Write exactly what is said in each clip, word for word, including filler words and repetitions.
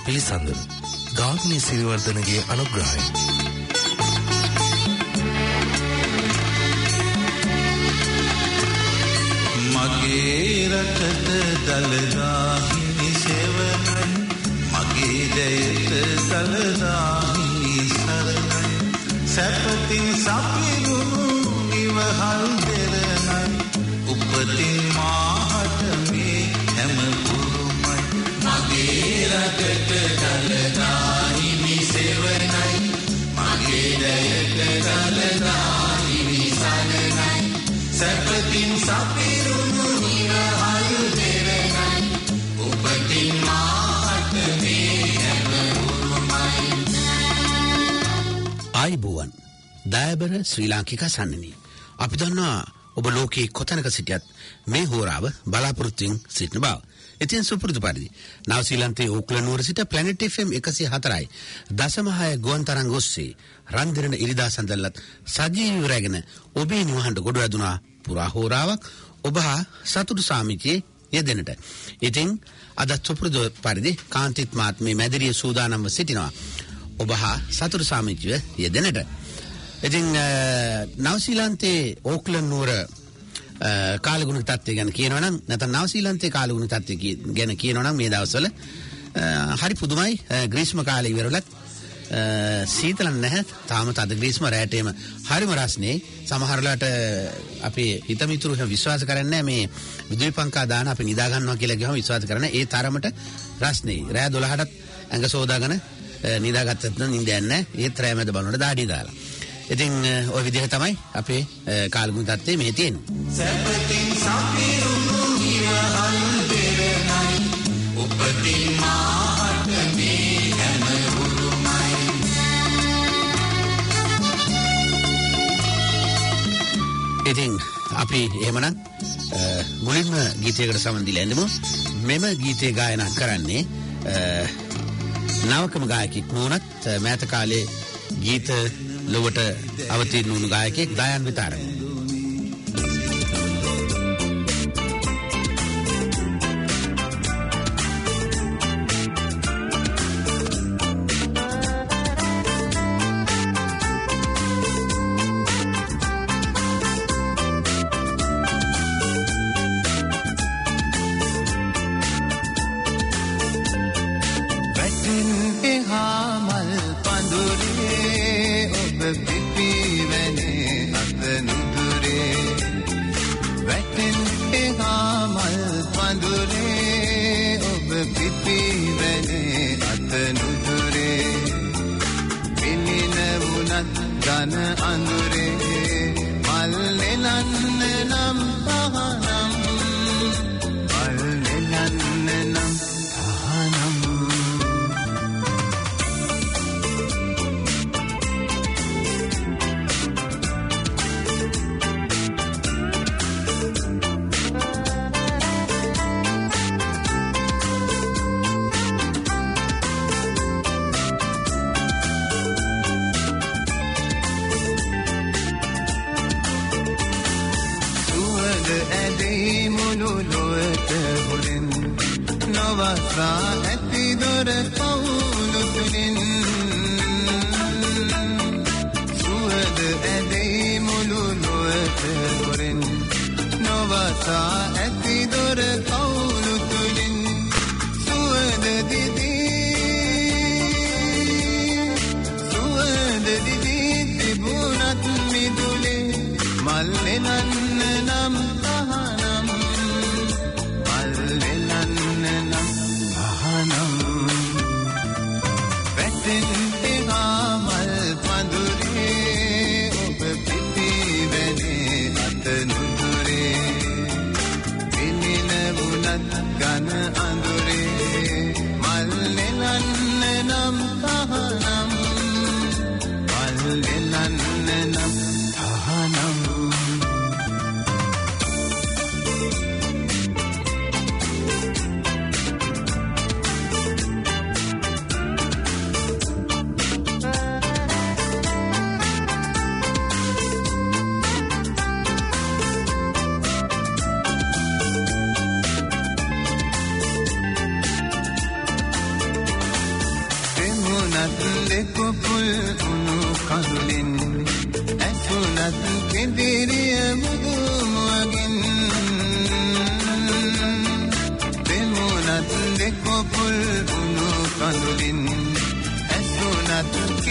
පිළිසඳර ගාමිණී සිරිවර්ධනගේ අනුග්‍රහය. මගේ රටට දලදාහි සෙවණයි මගේ දයට දලදාහි සරණයි සැපතින් සපිරුණු නිවහල් දෙරණයි උපතින් මාහට මේ හැම පුරුමයි මගේ රටට දලදාහි සෙවණයි මගේ දයට දලදාහි සරණයි සැපතින් සපිරුණු නිවහල් දෙරණයි උපතින් මාහට මේ හැම පුරුමයි. ආයිබෝවන් දයබර ශ්‍රී ලාංකික සන්නනි අපි දන්නවා ඔබ ලෝකයේ කොතැනක සිටියත් මේ හෝරාව බලාපොරොත්තුෙන් සිටින බව. ඉතින් සුපුරුදු පරිදි නවසීලන්තයේ ඕක්ලන්ඩ් නුවර සිට ප්ලැනට් එෆ් එම් එකසිය හතරයි දශම හය ගුවන් තරංග ඔස්සේ රන්දිරණ ඉරිදා සඳල්ලත් සජීවීව රැගෙන ඔබේ නිවහනට ගොඩ වැදුනා පුරා හෝරාවක් ඔබ හා සතුටු සාමිචියේ යෙදෙනට. ඉතින් අද සුපුරුදු පරිදි කාන්තිත් මාත් මේ මැදිරිය සූදානම්ව සිටිනවා ඔබ හා සතුටු සාමිචිව යෙදෙනට. ඉතින් නවසීලන්තයේ ඕක්ලන්ඩ් නුවර කාලගුණ තත්ත්වය ගැන කියනවා නම් නැත්නම් නවසීලන්තයේ කාලගුණ තත්ත්වය ගැන කියනවා නම් මේ දවස්වල හරි පුදුමයි. ග්‍රීෂ්ම කාලේ ඉවරලත් සීතල නැහැ. තාම තද ග්‍රීෂ්ම රැටේම හරිම රස්නේ. සමහරලාට අපි හිතමිතුරු විශ්වාස කරන්නේ මේ විදුලිපංකා දාන අපි නිදා ගන්නවා කියලා කියවම විශ්වාස කරන්නේ ඒ තරමට රස්නේ. රෑ දොළහටත් ඇඟ සෝදාගෙන නිදාගත්තත් නම් නිින්ද යන්නේ නැහැ. ඒත් රෑ මැද බලනකොට දාඩිය දාලා. ඉතින් ওই විදිහ තමයි අපේ කාලගුණ තත්ත්වය මේ තියෙන්නේ. සැපතින් සපිරුණු නිවහල් දෙරණයි උපතින් මාහට මේ හැම උරුමයි. ඉතින් අපි එහෙමනම් මුලින්ම ගීතයකට සමන් දීලා ඉඳමු. මෙම ගීතය ගායනා කරන්නේ නවකම ගායකෙක් වුණත් මෑත කාලේ ගීත ලොවට අවතීර්ණ වුණු ගායකයෙක් දයන් විතාරම.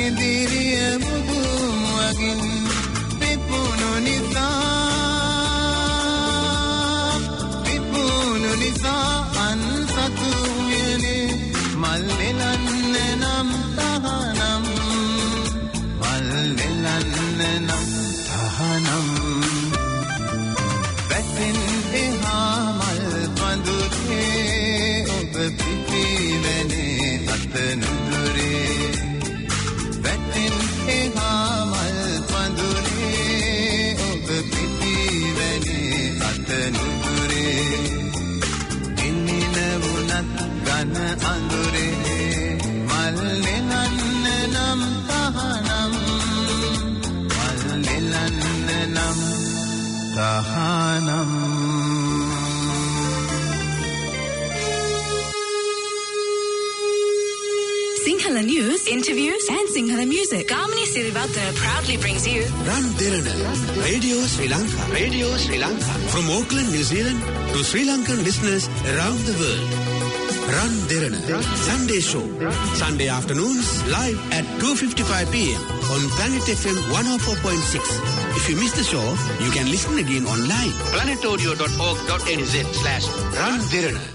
ඉදිරිය මුදුන්වගින් පිපුණු නිසා පිපුණු නිසා අන්සතු වූයනේ මල් වෙලන්න නම් තහනම් මල් වෙලන්න නම් තහනම් වැටෙන් එහා මල් පඳුරේ ඔබ පිපිවනේ අත නුදුරේ වැටෙන් එහා මල් පඳුරේ ඔබ පිපිවනේ අත නුදුරේ ඉන්නින වුණත් ගන අඳුරේ මල් ලෙලන්න නම් තහනම් මල් ලෙලන්න නම් තහනම් Sinhala news, interviews and Sinhala music. Kamini Sirivathana proudly brings you Ran Derana, Radio Sri Lanka. Radio Sri Lanka. From Auckland, New Zealand to Sri Lankan listeners around the world. Ran Derana, Sunday show. Sunday afternoons live at two fifty-five p.m. on Planet F M one oh four point six. If you miss the show, you can listen again online. planetaudio dot org dot n z slash Ran Derana.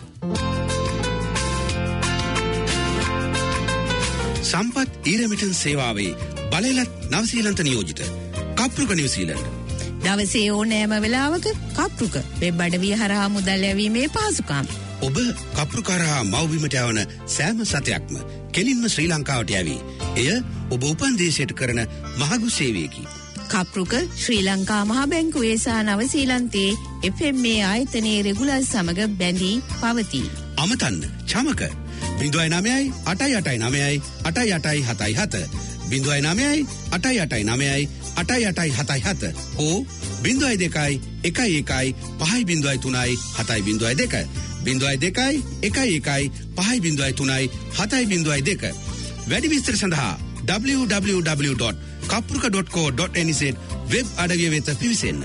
සම්පත් ඊරමිටන් සේවාවේ බලයලත් නවසීලන්ත නියෝජිත කප්රුක නිවසීලන්ත. දවසේ ඕනෑම වෙලාවක කප්රුක web අඩවිය හරහා මුදල් යැවීමේ පහසුකම්. ඔබ කප්රුකරහා මව්බිමට යවන සෑම සතයක්ම කෙලින්ම ශ්‍රී ලංකාවට යවී. එය ඔබ උපන් දේශයට කරන මහගු සේවයකි. කප්රුක ශ්‍රී ලංකා මහ බැංකුවේ සහ නවසීලන්තයේ එෆ් එම් ඒ ආයතනයේ රෙගුලර් සමග බැඳී පවතී. අමතන්න චමක බිඳුවයි නමයයි අටයි අටයි නමයයි අටයි අටයි හතයි හත බිඳුවයි නමයයි අටයි අටයි නමයයි අටයි අටයි හතයි හත හෝ බිඳුවයි දෙකයි එකයි එකයි පහයි බිඳුවයි තුනයි හතයි බිඳුවයි දෙක බිඳුවයි දෙකයි එකයි එකයි පහයි බිඳුවයි තුනයි හතයි බිඳුවයි දෙක. වැඩි විස්තර සඳහා w w w dot kapruka dot co dot n z web අඩවිය වෙත පිවිසෙන්න.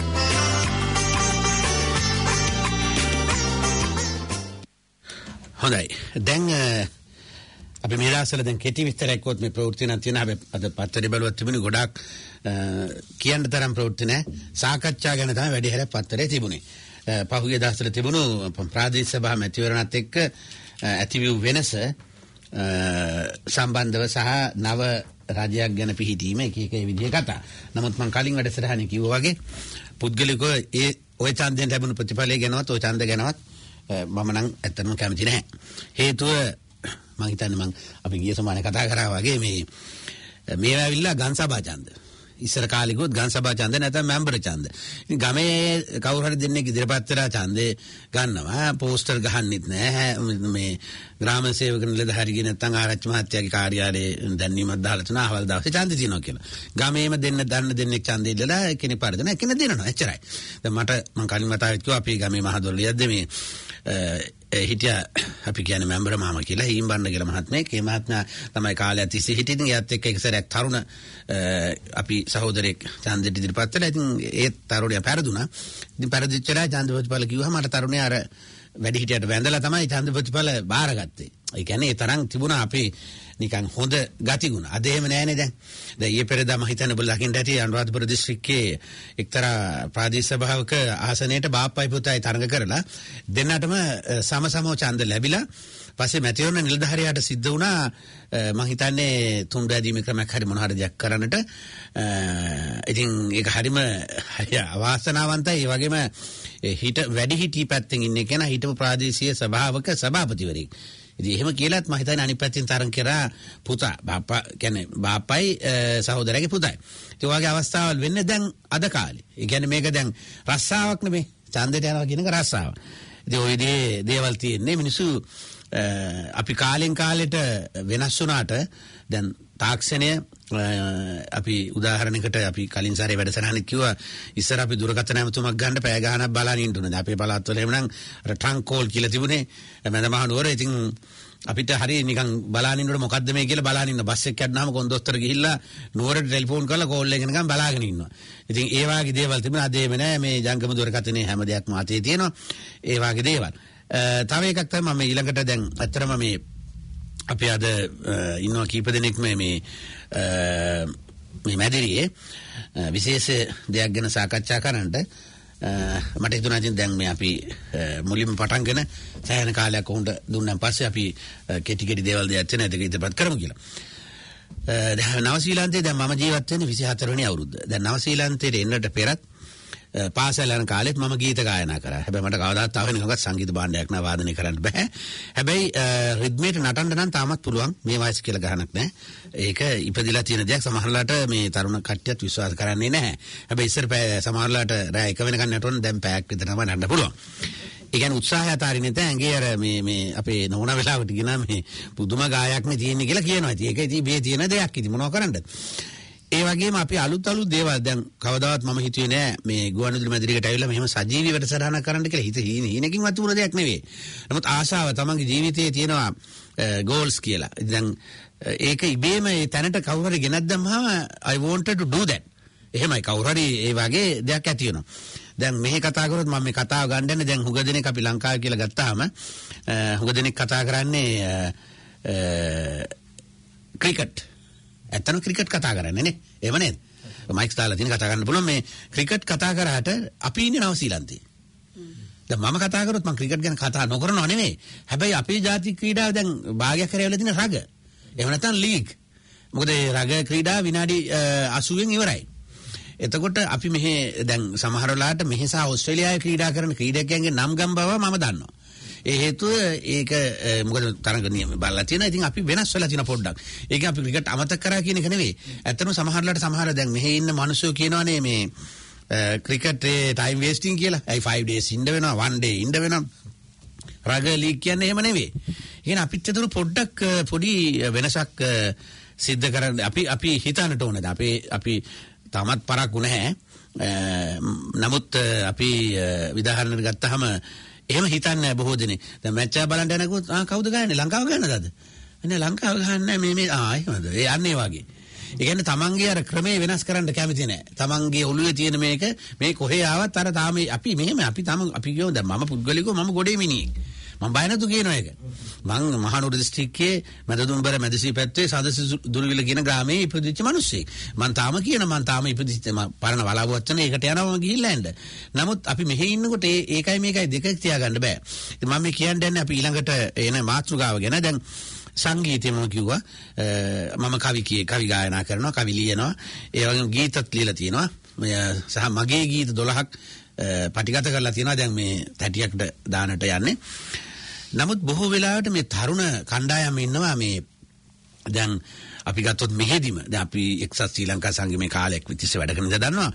හොඳයි. දැන් අපි මේ දවස්වල දැන් කෙටි විස්තරයක් වොත් මේ ප්‍රවෘත්ති නම් තියෙන හැබැයි අද පත්තරේ බලුවත් තිබුණේ ගොඩාක් කියන්න තරම් ප්‍රවෘත්ති නැහැ. සාකච්ඡා ගැන තමයි වැඩි හරියක් පත්තරේ තිබුණේ. පහුගිය දවස්වල තිබුණු ප්‍රාදේශීය සභා මැතිවරණත් එක්ක ඇති වූ වෙනස සම්බන්ධව සහ නව රාජ්‍යයක් ගැන පිහිටීම එක එක විදිහේ කතා. නමුත් මම කලින් වැඩසටහනේ කිව්වා වගේ පුද්ගලිකව ඒ ওই ඡන්දයෙන් ලැබුණු ප්‍රතිඵලය ගැනවත් ওই ඡන්ද ගැනවත් මම නම් ඇත්තටම කැමති නැහැ. හේතුව මම හිතන්නේ මම අපි ගිය සමානේ කතා කරා වගේ මේ මේවා ඇවිල්ලා ගම්සභා ඡන්ද. ඉස්සර කාලේ ගොත් ගම්සභා ඡන්ද නැත්නම් මෙම්බර් ඡන්ද. ඉතින් ගමේ කවුරු හරි දෙන්නෙක් ඉදිරියපත් වෙලා ඡන්දේ ගන්නවා. පෝස්ටර් ගහන්නෙත් නැහැ. මේ ග්‍රාම සේවක නිලධාරිගේ නැත්නම් ආරච්චි මහත්තයාගේ කාර්යාලයේ දැන්වීමක් දාලා තුන අහවල් දවසේ ඡන්ද දිනනවා කියලා. ගමේම දෙන්න දන්න දෙන්නෙක් ඡන්දේ ඉල්ලලා කෙනෙක් පරදන කෙනෙක් දෙනවා. එච්චරයි. දැන් මට මම කලින් මතාවෙත් කිව්වා අපි ගමේ මහදොල්ලියද්ද මේ හිටිය අපි කියන්නේ මෙම්බර් මාමා කියලා හීම්බන්න කියලා මහත්මයෙක්. ඒ මහත්මයා තමයි කාලයක් තිස්සේ හිටියදී එයාත් එක්ක එක සැරයක් තරුණ අපි සහෝදරයෙක් ඡන්දෙට ඉදිරිපත් වෙලා ඉතින් ඒ තරුණයා පෙරදුනා. ඉතින් පෙරදිච්චලා ඡන්ද ප්‍රතිඵල කිව්වහම මට තරුණයා අර වැඩි හිටියට වැඳලා තමයි ඡන්ද ප්‍රතිඵල බාරගත්තේ. ඒ කියන්නේ ඒ තරම් තිබුණා අපේ නිකන් හොඳ ගතිගුණ. අද එහෙම නෑනේ දැන්. දැන් ඊයේ පෙරදා මම හිතන්නේ ඔබ ලකින් දැටි අනුරාධපුර දිස්ත්‍රික්කයේ එක්තරා ප්‍රාදේශීය සභාවක ආසනයේට බාප්පයි පුතයි තරඟ කරලා දෙන්නටම සම සමව ඡන්ද ලැබිලා පස්සේ මැතිවරණ නිලධාරියාට සිද්ධ වුණා මම හිතන්නේ තුන් බැදීමේ ක්‍රමයක් හරි මොන හරි දෙයක් කරන්නට. ඉතින් ඒක හරිම අවාසනාවන්තයි. ඒ වගේම හිට වැඩි හිටි පැත්තෙන් ඉන්නේ කෙනා හිටපු ප්‍රාදේශීය සභාවක සභාපතිවරයෙක්. ඉතින් එහෙම කියලාත් මම හිතන්නේ අනිත් පැත්තෙන් තරම් කරා පුතා බාප්පා කියන්නේ බාප්පයි සහෝදරයාගේ පුතයි. ඒ වගේ අවස්ථාවල් වෙන්නේ දැන් අද කාලේ. ඒ කියන්නේ මේක දැන් රස්සාවක් නෙමෙයි. ඡන්දයට යනවා කියන එක රස්සාවක්. ඉතින් ওই දේ දේවල් තියෙන්නේ මිනිස්සු අපි කාලෙන් කාලෙට වෙනස් වුණාට දැන් තාක්ෂණය අපි උදාහරණයකට අපි කලින් සැරේ වැඩසටහනෙත් කිව්වා ඉස්සර අපි දුරකථන ඇමතුමක් ගන්න පැය ගාණක් බලන් ඉන්න උනේ. අපේ පළාත්වල එහෙම නම් අර ට්‍රංක් කෝල් කියලා තිබුණේ මැදමහා නුවර. ඉතින් අපිට හරි නිකන් බලන් ඉන්නකොට මොකද්ද මේ කියලා බලන් ඉන්න. බස් එක යද්දාම කොන්දොස්තර ගිහිල්ලා නුවරට ටෙලිෆෝන් කරලා කෝල් එක නිකන් බලාගෙන ඉන්නවා. ඉතින් ඒ වගේ දේවල් තිබුණා. අද එහෙම නෑ. මේ ජංගම දුරකථනයේ හැම දෙයක්ම අතේ තියෙනවා. ඒ වගේ දේවල්. තව එකක් තමයි මම ඊළඟට දැන් අත්‍තරම මේ අපි අද ඉන්නවා කීප දෙනෙක් මේ මේ මැදිරියේ විශේෂ දෙයක් ගැන සාකච්ඡා කරන්නට මට හිතුණා ඉතින් දැන් මේ අපි මුලින්ම පටන්ගෙන සෑහෙන කාලයක් උන්ට දුන්නාන් පස්සේ අපි කෙටි කෙටි දේවල් දෙයක් තියෙන ඒක ඉදපත් කරමු කියලා. නවසීලන්තයේ දැන් මම ජීවත් වෙන්නේ විසිහතර වෙනි අවුරුද්ද. දැන් නවසීලන්තයට එන්නට පෙරත් පාසල් යන කාලෙත් මම ගීත ගායනා කරා. හැබැයි මට කවදාවත් තාම නිකන්වත් සංගීත භාණ්ඩයක් නෑ වාදනය කරන්න බෑ. හැබැයි රිද්මේට නටන්න නම් තාමත් පුළුවන්. මේ වයස කියලා ගහනක් නෑ. ඒක ඉපදිලා තියෙන දෙයක්. සමහරලාට මේ තරුණ කට්ටියත් විශ්වාස කරන්නේ නැහැ. හැබැයි ඉස්සර සමහරලාට රෑ එක වෙනකන් නටන දැන් පැයක් විතර තමයි නටන්න පුළුවන්. ඒ කියන්නේ උත්සාහය අතාරින්නේ නැහැ. ඇඟේ අර මේ මේ අපේ නෝන වෙලාවට ගෙන මේ පුදුම ගායක් නේ තියෙන්නේ කියලා කියනවා. ඉතින් ඒක ඉතින් මේ තියෙන දෙයක්. ඉතින් මොනව කරන්නද? ඒ වගේම අපි අලුත් අලුත් දේවල් දැන් කවදාවත් මම හිතුවේ නෑ මේ ගුවන්විදුලි මැදිරියකට ඇවිල්ලා මෙහෙම සජීවී වැඩසටහනක් කරන්න කියලා. හිත හීනකින් වතුන දෙයක් නෙවෙයි. නමුත් ආශාව තමන්ගේ ජීවිතයේ තියෙනවා goals කියලා. දැන් ඒක ඉබේම ඒ තැනට කවුරු හරි ගෙනත් දැම්මම I wanted to do that. එහෙමයි කවුරු හරි ඒ වගේ දෙයක් ඇති වෙනවා. දැන් මෙහි කතා කරොත් මම මේ කතාව ගන්න යන්නේ දැන් හුඟ දෙනෙක් අපි ලංකාවේ කියලා ගත්තාම හුඟ දෙනෙක් කතා කරන්නේ ක්‍රිකට්. ඇත්තම ක්‍රිකට් කතා කරන්නේ නේ. එහෙම නේද? මයික්ස් දාලා තියෙන කතා කරන්න පුළුවන් මේ ක්‍රිකට් කතා කරාට අපි ඉන්නේ නවසීලන්තේ. දැන් මම කතා කරොත් මම ක්‍රිකට් ගැන කතා නොකරනව නෙමෙයි. හැබැයි අපේ ජාතික ක්‍රීඩාව දැන් භාගයක් කරේවල තියෙන රග. එහෙම නැත්නම් ලීග්. මොකද ඒ රග ක්‍රීඩාව විනාඩි අසූවෙන් ඉවරයි. එතකොට අපි මෙහි දැන් සමහර වෙලාවට මෙහි සහ ඕස්ට්‍රේලියාවේ ක්‍රීඩා කරන ක්‍රීඩකයන්ගේ නම් ගම් බව මම දන්නවා. ඒ හේතුව ඒක මොකද තරඟ නියම බලලා තියෙනවා. ඉතින් අපි වෙනස් වෙලා තියෙන පොඩ්ඩක්. ඒක අපි ක්‍රිකට් අමතක කරා කියන එක නෙවෙයි. ඇත්තටම සමහරලාට සමහර දැන් මෙහි ඉන්න මිනිස්සු කියනවානේ මේ ක්‍රිකට් ඒ ටයිම් වේස්ටිං කියලා. ඒ five days ඉන්න වෙනවා, one day ඉන්න වෙනවා. රග ලීග් කියන්නේ එහෙම නෙවෙයි. එහෙනම් අපිත් ඒතර පොඩ්ඩක් පොඩි වෙනසක් සිද්ධ කරන්න අපි අපි හිතන්නට ඕනද? අපි අපි තාමත් පරක්කු නැහැ. නමුත් අපි විදාහරණයක් ගත්තාම එහෙම හිතන්නේ බොහෝ දෙනෙක්. දැන් මැච් එක බලන්න යනකොට ආ කවුද ගහන්නේ? ලංකාව ගහන්නද අද? අනේ ලංකාව ගහන්නේ මේ මේ ආ එහෙමද? ඒ යන්නේ වගේ. ඒ කියන්නේ තමන්ගේ අර ක්‍රමේ වෙනස් කරන්න කැමති නැහැ. තමන්ගේ ඔළුවේ තියෙන මේක මේ කොහේ ආවත් අර තාම අපි මෙහෙම අපි තාම අපි කියමු දැන් මම පුද්ගලිකව මම ගොඩේ මිනිහෙක්. මම බය නැතු කියන එක. මං මහනුවර දිස්ත්‍රික්කයේ මැදදුම්බර මැදසී පැත්තේ සදසි දුරවිල කියන ග්‍රාමයේ ඉපදිච්ච මිනිස්සෙක්. මං තාම කියන මං තාම ඉපදිච්ච පරණ වලාවුවච්චන ඒකට යනවා ගිහිල්ලා එන්න. නමුත් අපි මෙහෙ ඉන්නකොට ඒ ඒකයි මේකයි දෙක තියාගන්න බෑ. ඉතින් මම මේ කියන්නේ අපි ඊළඟට එන මාතෘකාව ගැන. දැන් සංගීතය මම කිව්වා මම කවි කිය කවි ගායනා කරනවා, කවි ලියනවා, ඒ වගේම ගීතත් ලියලා තියෙනවා. සහ මගේ ගීත දොළහක් පටිගත කරලා තියෙනවා. දැන් මේ තැටියකට දානට යන්නේ. නමුත් බොහෝ වෙලාවට මේ තරුණ කණ්ඩායම ඉන්නවා මේ දැන් අපි ගත්තොත් මෙහෙදිම දැන් අපි එක්සත් ශ්‍රී ලංකා සංගමේ කාලයක් විතිස්සේ වැඩ කරන ඉඳ දන්නවා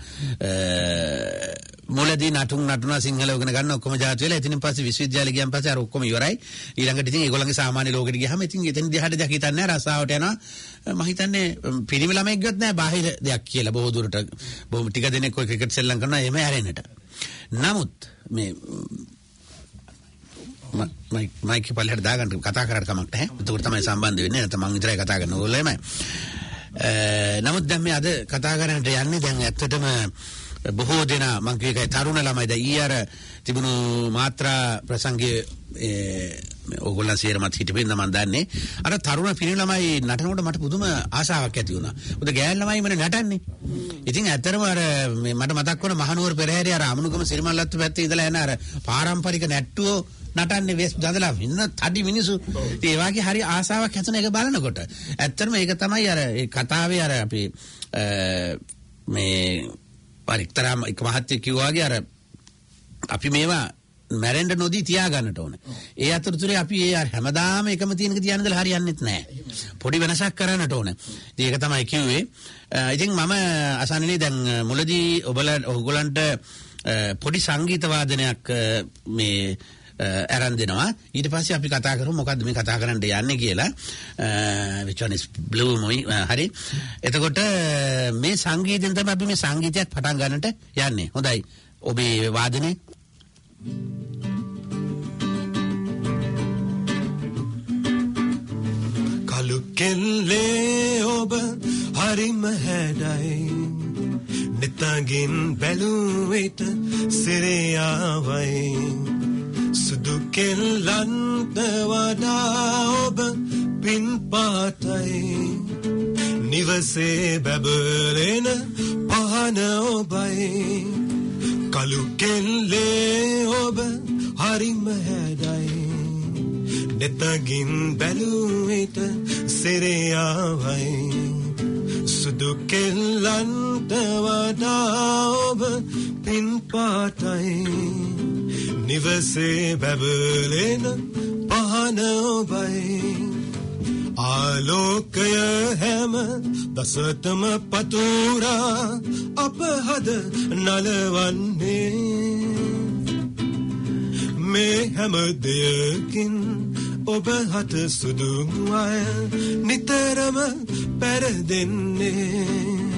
මුලදී නටුන් නටුනා සිංහල උගෙන ගන්න ඔක්කොම ජාති වෙලා ඉතින් පස්සේ විශ්වවිද්‍යාලය ගියන් පස්සේ අර ඔක්කොම ඉවරයි ඊළඟට ඉතින් ඒගොල්ලන්ගේ සාමාන්‍ය ලෝකෙට ගියාම ඉතින් එතන දිහාට දෙයක් හිතන්නේ නැහැ රස්සාවට යනවා මම හිතන්නේ පිරිමි ළමෙක් ගියොත් නෑ බාහිර දෙයක් කියලා බොහෝ දුරට බොහොම ටික දෙනෙක් ඔය ක්‍රිකට් සෙල්ලම් කරනවා එහෙම හැරෙන්නට නමුත් මේ මයි මයික් පල්ලෙහාට දාගන්න කතා කරලා කමක් නැහැ. ඒක තමයි සම්බන්ධ වෙන්නේ. නැත්නම් මම විතරයි කතා කරන්නේ ඕගොල්ලෝ එමය. නමුත් දැන් මේ අද කතා කරන්නට යන්නේ දැන් ඇත්තටම බොහෝ දෙනා මම කියේකයි තරුණ ළමයි දැන් ඊ අර තිබුණු මාත්‍රා ප්‍රසංගයේ ඕගොල්ලන් සේරමත් හිටපෙන්න මම දන්නේ. අර තරුණ පිරිමි ළමයි නටනකොට මට පුදුම ආසාවක් ඇති වුණා. මොකද ගෑන් ළමයි මම නටන්නේ. ඉතින් ඇත්තටම අර මට මතක් වුණා මහනුවර පෙරහැරේ අර අමනුගම සිරිමල්ලත්තු පැත්තේ ඉඳලා යන අර පාරම්පරික නැට්ටුවෝ නටන්නේ වෙස් දදලා ඉන්න තඩි මිනිසු. ඒ වගේ හරි ආසාවක් හැතුන එක බලනකොට. ඇත්තටම ඒක තමයි අර ඒ කතාවේ අර අපි මේ පරික්තරම් එක මහත්ය කිව්වා වගේ අර අපි මේවා මැරෙන්න නොදී තියා ගන්නට ඕනේ. ඒ අතරතුරේ අපි ඒ අර හැමදාම එකම තියෙනක තියන දල හරියන්නේත් නැහැ. පොඩි වෙනසක් කරන්නට ඕනේ. ඉතින් ඒක තමයි කිව්වේ. ඉතින් මම අසන්නනේ දැන් මුලදී ඔබලා ඔයගොල්ලන්ට පොඩි සංගීත වාදනයක් මේ අරන් දෙනවා. ඊට පස්සේ අපි කතා කරමු මොකද්ද මේ කතා කරන්න යන්නේ කියලා. which one is blue මොයි හරි. එතකොට මේ සංගීතයෙන් තමයි අපි මේ සංගීතයක් පටන් ගන්නට යන්නේ. හොඳයි. ඔබේ වාදනේ කලු කෙල්ලේ ඔබ හරිම හැඩයි නිතගින් බැලුවිට සිරියාවයි සුදු කෙල්ලන්ට වඩා ඔබ පින් පාටයි නිවසේ බැබලෙන පහන ඔබයි කළු කෙල්ලේ ඔබ හරිම හැඩයි නෙතගින් බැලුවිට සිරියාවයි සුදු කෙල්ලන්ට වඩා ඔබ පින් පාටයි නිවසේ බැබලෙන පහන ඔබයි ආලෝකය හැම දසතම පතුරා අප හද නලවන්නේ මේ හැම දෙයකින් ඔබ හට සුදු අය නිතරම පෙරදෙන්නේ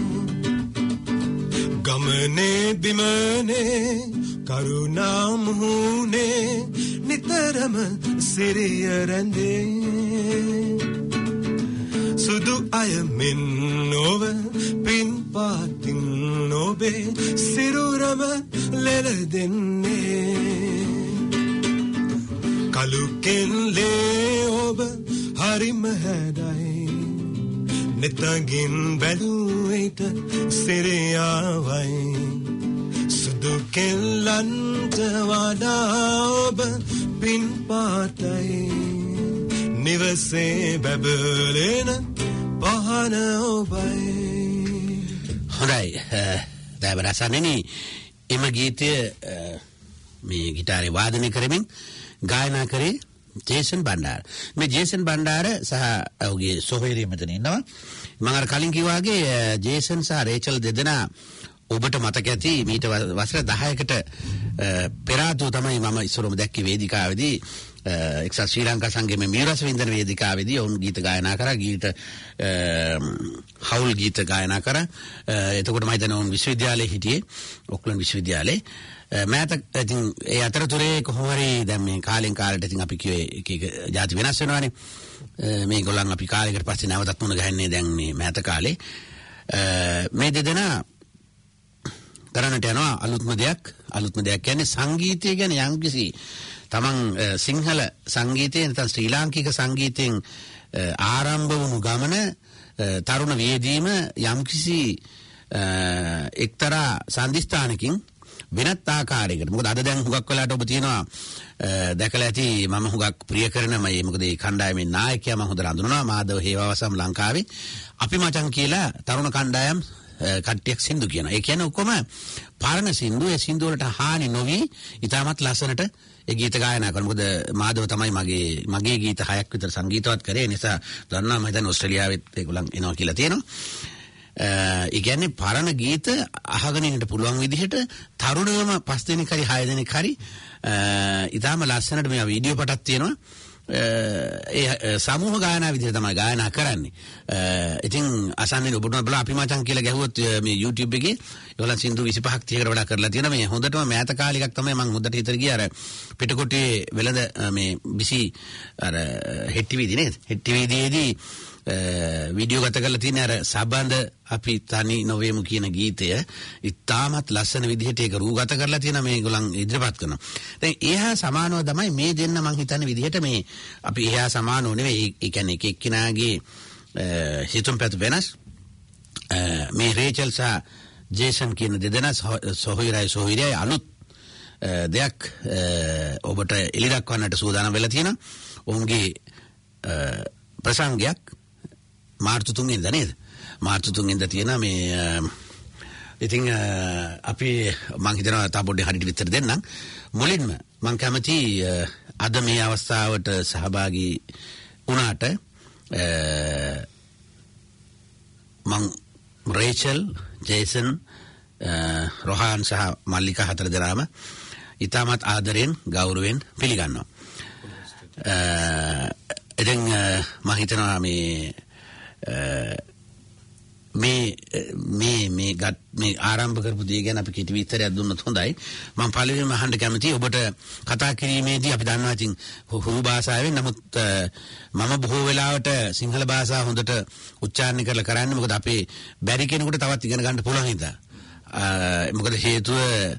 ගමනේ බිමනේ කරුණා මුහුණේ නිතරම සිරිය රැඳේ සුදු අය මෙන් නොව පින් පාටින් නොබේ සිරුරම ලෙල දෙන්නේ කළු කෙල්ලේ ඔබ හරිම හැඩයි නෙතගින් බැලුවිට සිරියාවයි සුදු කෙල්ලන්ට වඩා ඔබ පින් පාටයි නිවසේ බැබලෙන පහන ඔබයි හොඳයි දෑබරසන්නනි එම ගීතය මේ ගිටාරේ වාදනය කරමින් ගායනා කරේ ජේසන් බණ්ඩාර මේ ජේසන් බණ්ඩාර සහ ඔහුගේ සොහොයුරිය මෙතන ඉන්නවා මම අර කලින් කිව්වා වගේ ජේසන් සහ රේචල් දෙදෙනා ඔබට මතක ඇති මීට වසර දහයකට පෙර ආතුව තමයි මම ඉස්සරම දැක්කේ වේදිකාවේදී එක්සත් ශ්‍රී ලංකා සංගමයේ මීරස වින්දන වේදිකාවේදී ඔවුන් ගීත ගායනා කරා ගීත හවුල් ගීත ගායනා කරා එතකොට මම හිතන්නේ ඔවුන් විශ්වවිද්‍යාලයේ හිටියේ ඔක්ලන්ඩ් විශ්වවිද්‍යාලයේ මෑත ඉතින් ඒ අතරතුරේ කොහොම හරි දැන් මේ කාලෙන් කාලට ඉතින් අපි කිව්වේ එක එක ಜಾති වෙනස් වෙනවානේ මේගොල්ලන් අපි කාලයකට පස්සේ නැවතත් මුණ ගහන්නේ දැන් මේ මෑත කාලේ මේ දෙදෙනා කරන්නට යනවා අලුත්ම දෙයක් අලුත්ම දෙයක් කියන්නේ සංගීතය ගැන යම්කිසි තමන් සිංහල සංගීතය නැත්නම් ශ්‍රී ලාංකික සංගීතයෙන් ආරම්භ වුණු ගමන තරුණ වේදීම යම්කිසි එක්තරා සම්දිස්ථානකින් වෙනත් ආකාරයකට මොකද අද දැන් හුඟක් වෙලාට ඔබ තියෙනවා දැකලා ඇති මම හුඟක් ප්‍රිය කරන මේ මොකද මේ කණ්ඩායමේ නායකයා මම හොඳට හඳුනනවා මාධව හේවාවසම් ලංකාවේ අපි මචං කියලා තරුණ කණ්ඩායම් කට්ටියක් සින්දු කියනවා. ඒ කියන්නේ ඔක්කොම පාරණ සින්දු ඒ සින්දු වලට හානි නොවි ඉතාමත් ලස්සනට ඒ ගීත ගායනා කරනවා. මොකද මාධව තමයි මගේ මගේ ගීත හයක් විතර සංගීතවත් කරේ. ඒ නිසා දන්නා මම හිතන්නේ ඕස්ට්‍රේලියාවෙත් ඒගොල්ලන් එනවා කියලා තියෙනවා. ඒ කියන්නේ පරණ ගීත අහගෙන ඉන්නට පුළුවන් විදිහට තරුණවම පස් දෙනෙක් හරි හය දෙනෙක් හරි ඉතාලම ලස්සනට මේ වීඩියෝ පටක් තියෙනවා. ඒ සමූහ ගායනා විදිහට තමයි ගායනා කරන්නේ. ඉතින් අසන්නේ ඔබට බලලා අපි මචං කියලා ගැහුවොත් මේ YouTube එකේ ඒගොල්ලන් සින්දු විසිපහක් තිහකට වඩා කරලා තියෙනවා. මේ හොඳටම මෑත කාලේ එකක් තමයි මම හොඳට හිතර ගියා අර පිටකොටේ වෙලඳ මේ බිසි අර හෙට්ටිවිදී නේද? හෙට්ටිවිදීදී වීඩියෝ ගත කරලා තියෙන අර සබඳ අපි තනි නොවේමු කියන ගීතය ඉතාමත් ලස්සන විදිහට ඒක රූගත කරලා තියෙන මේගොල්ලන් ඉදිරිපත් කරනවා. දැන් එහා සමානව තමයි මේ දෙන්න මං හිතන්නේ විදිහට මේ අපි එහා සමානව නෙවෙයි. ඒ කියන්නේ එක එක්කිනාගේ හිතුම් පැතු වෙනස්. මේ රේචල් සහ ජේසන් කියන දෙදෙනා සොහොයුරයි සොහොයුරියයි අලුත් දෙයක් ඔබට එලි දක්වන්නට සූදානම් වෙලා තියෙනවා. ඔවුන්ගේ ප්‍රසංගයක් මාර්තු තුන් වෙනිදා නේද? මාර්තු තුන් වෙනිදා තියෙන මේ ඉතින් අපි මං හිතනවා තා පොඩ්ඩක් හරියට විතර දෙන්නම්. මුලින්ම මං කැමති අද මේ අවස්ථාවට සහභාගී වුණාට මං රේචල්, ජේසන්, රොහාන් සහ මල්ලිකා හතර දෙනාම ඉතාමත් ආදරෙන් ගෞරවයෙන් පිළිගන්නවා. ඉතින් මම හිතනවා මේ මේ මේ මේ ගත් මේ ආරම්භ කරපු දේ ගැන අපි කිටි විස්තරයක් දුන්නොත් හොඳයි. මම පළවෙනිම අහන්න කැමතියි ඔබට කතා කිරීමේදී අපි දන්නවා ඉතින් හුරු භාෂාවෙන් නමුත් මම බොහෝ වෙලාවට සිංහල භාෂාව හොඳට උච්චාරණය කරලා කරන්නේ මොකද අපේ බැරි කෙනෙකුට තවත් ඉගෙන ගන්න පුළුවන් හින්දා. මොකද හේතුව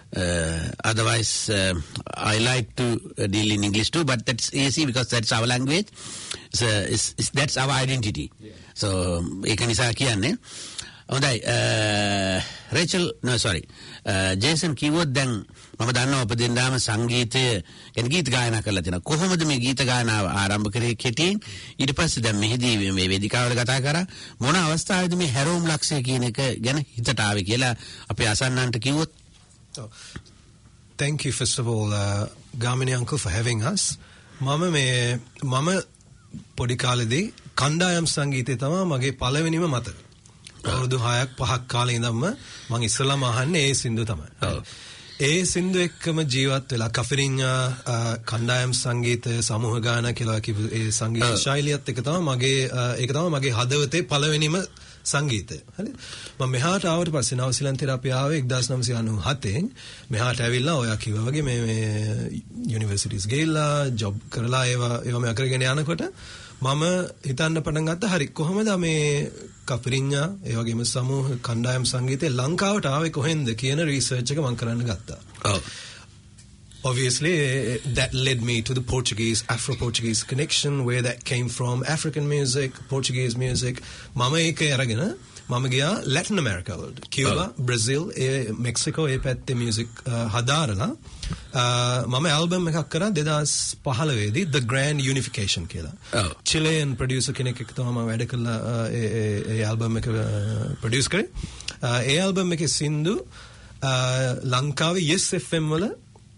Uh, otherwise, uh, I like to uh, deal in English too, but that's easy because that's our language. So it's, it's, that's our identity. Yeah. So, ඒක නිසා කියන්නේ. හොඳයි. Rachel, no sorry. Uh, Jason කිව්වොත් දැන් මම දන්නවා ඔබ දෙන්නාම සංගීතය කියන්නේ ගීත ගායනා කරලා තියෙනවා. කොහොමද මේ ගීත ගායනාව ආරම්භ කරේ කෙටියෙන්? ඊට පස්සේ දැන් මෙහිදී මේ වේදිකාවල කතා කරා මොන අවස්ථාවේද මේ හැරෝම් ලක්ෂය කියන එක ගැන හිතට ආවේ කියලා අපි අසන්නන්ට කිව්වොත්. So, thank you first of all, uh, Gamini uncle, for having us. Mama me mama podi කාලේදී කණ්ඩායම් සංගීතය තමයි මගේ පළවෙනිම මතක. අවුරුදු හයක් පහක් කාලේ ඉඳන්ම මම ඉස්සෙල්ලාම අහන්නේ ඒ සින්දු තමයි. ඒ සින්දු එක්කම ජීවත් වෙලා කෆිරින්යා කණ්ඩායම් සංගීතය සමූහ ගාන කියලා කිව්ව ඒ සංගීත ශෛලියත් එක තමයි මගේ ඒක තමයි මගේ හදවතේ පළවෙනිම සංගීතය. හරි. මම මෙහාට ආවට පස්සේ නවසීලන්තේ අපි ආවේ nineteen ninety-seven මෙහාට ඇවිල්ලා ඔයා කිව්වා වගේ මේ මේ යුනිවර්සිටිස් ගිහිල්ලා ජොබ් කරලා ඒවා ඒවා මේ කරගෙන යනකොට මම හිතන්න පටන් ගත්තා හරි කොහොමද මේ කපරිඤ්ඤා ඒ වගේම සමූහ කණ්ඩායම් සංගීතය ලංකාවට ආවේ කොහෙන්ද කියන රිසර්ච් එක මම කරන්න ගත්තා. ඔව්. Obviously, uh, that led me to the Portuguese, Afro-Portuguese connection, where that came from, African music, Portuguese music. Mama eke aragena, mama gaya Latin America world, Cuba, oh. Brazil, e, Mexico, e patte music hadarala. Uh, mama album ekak kara twenty fifteen di The Grand Unification kiyala. Oh. Chilean producer kenek ek tama වැඩ කළා ඒ ඒ album එක produce කරේ. ඒ album එකේ සින්දු ලංකාවේ Yes F M වල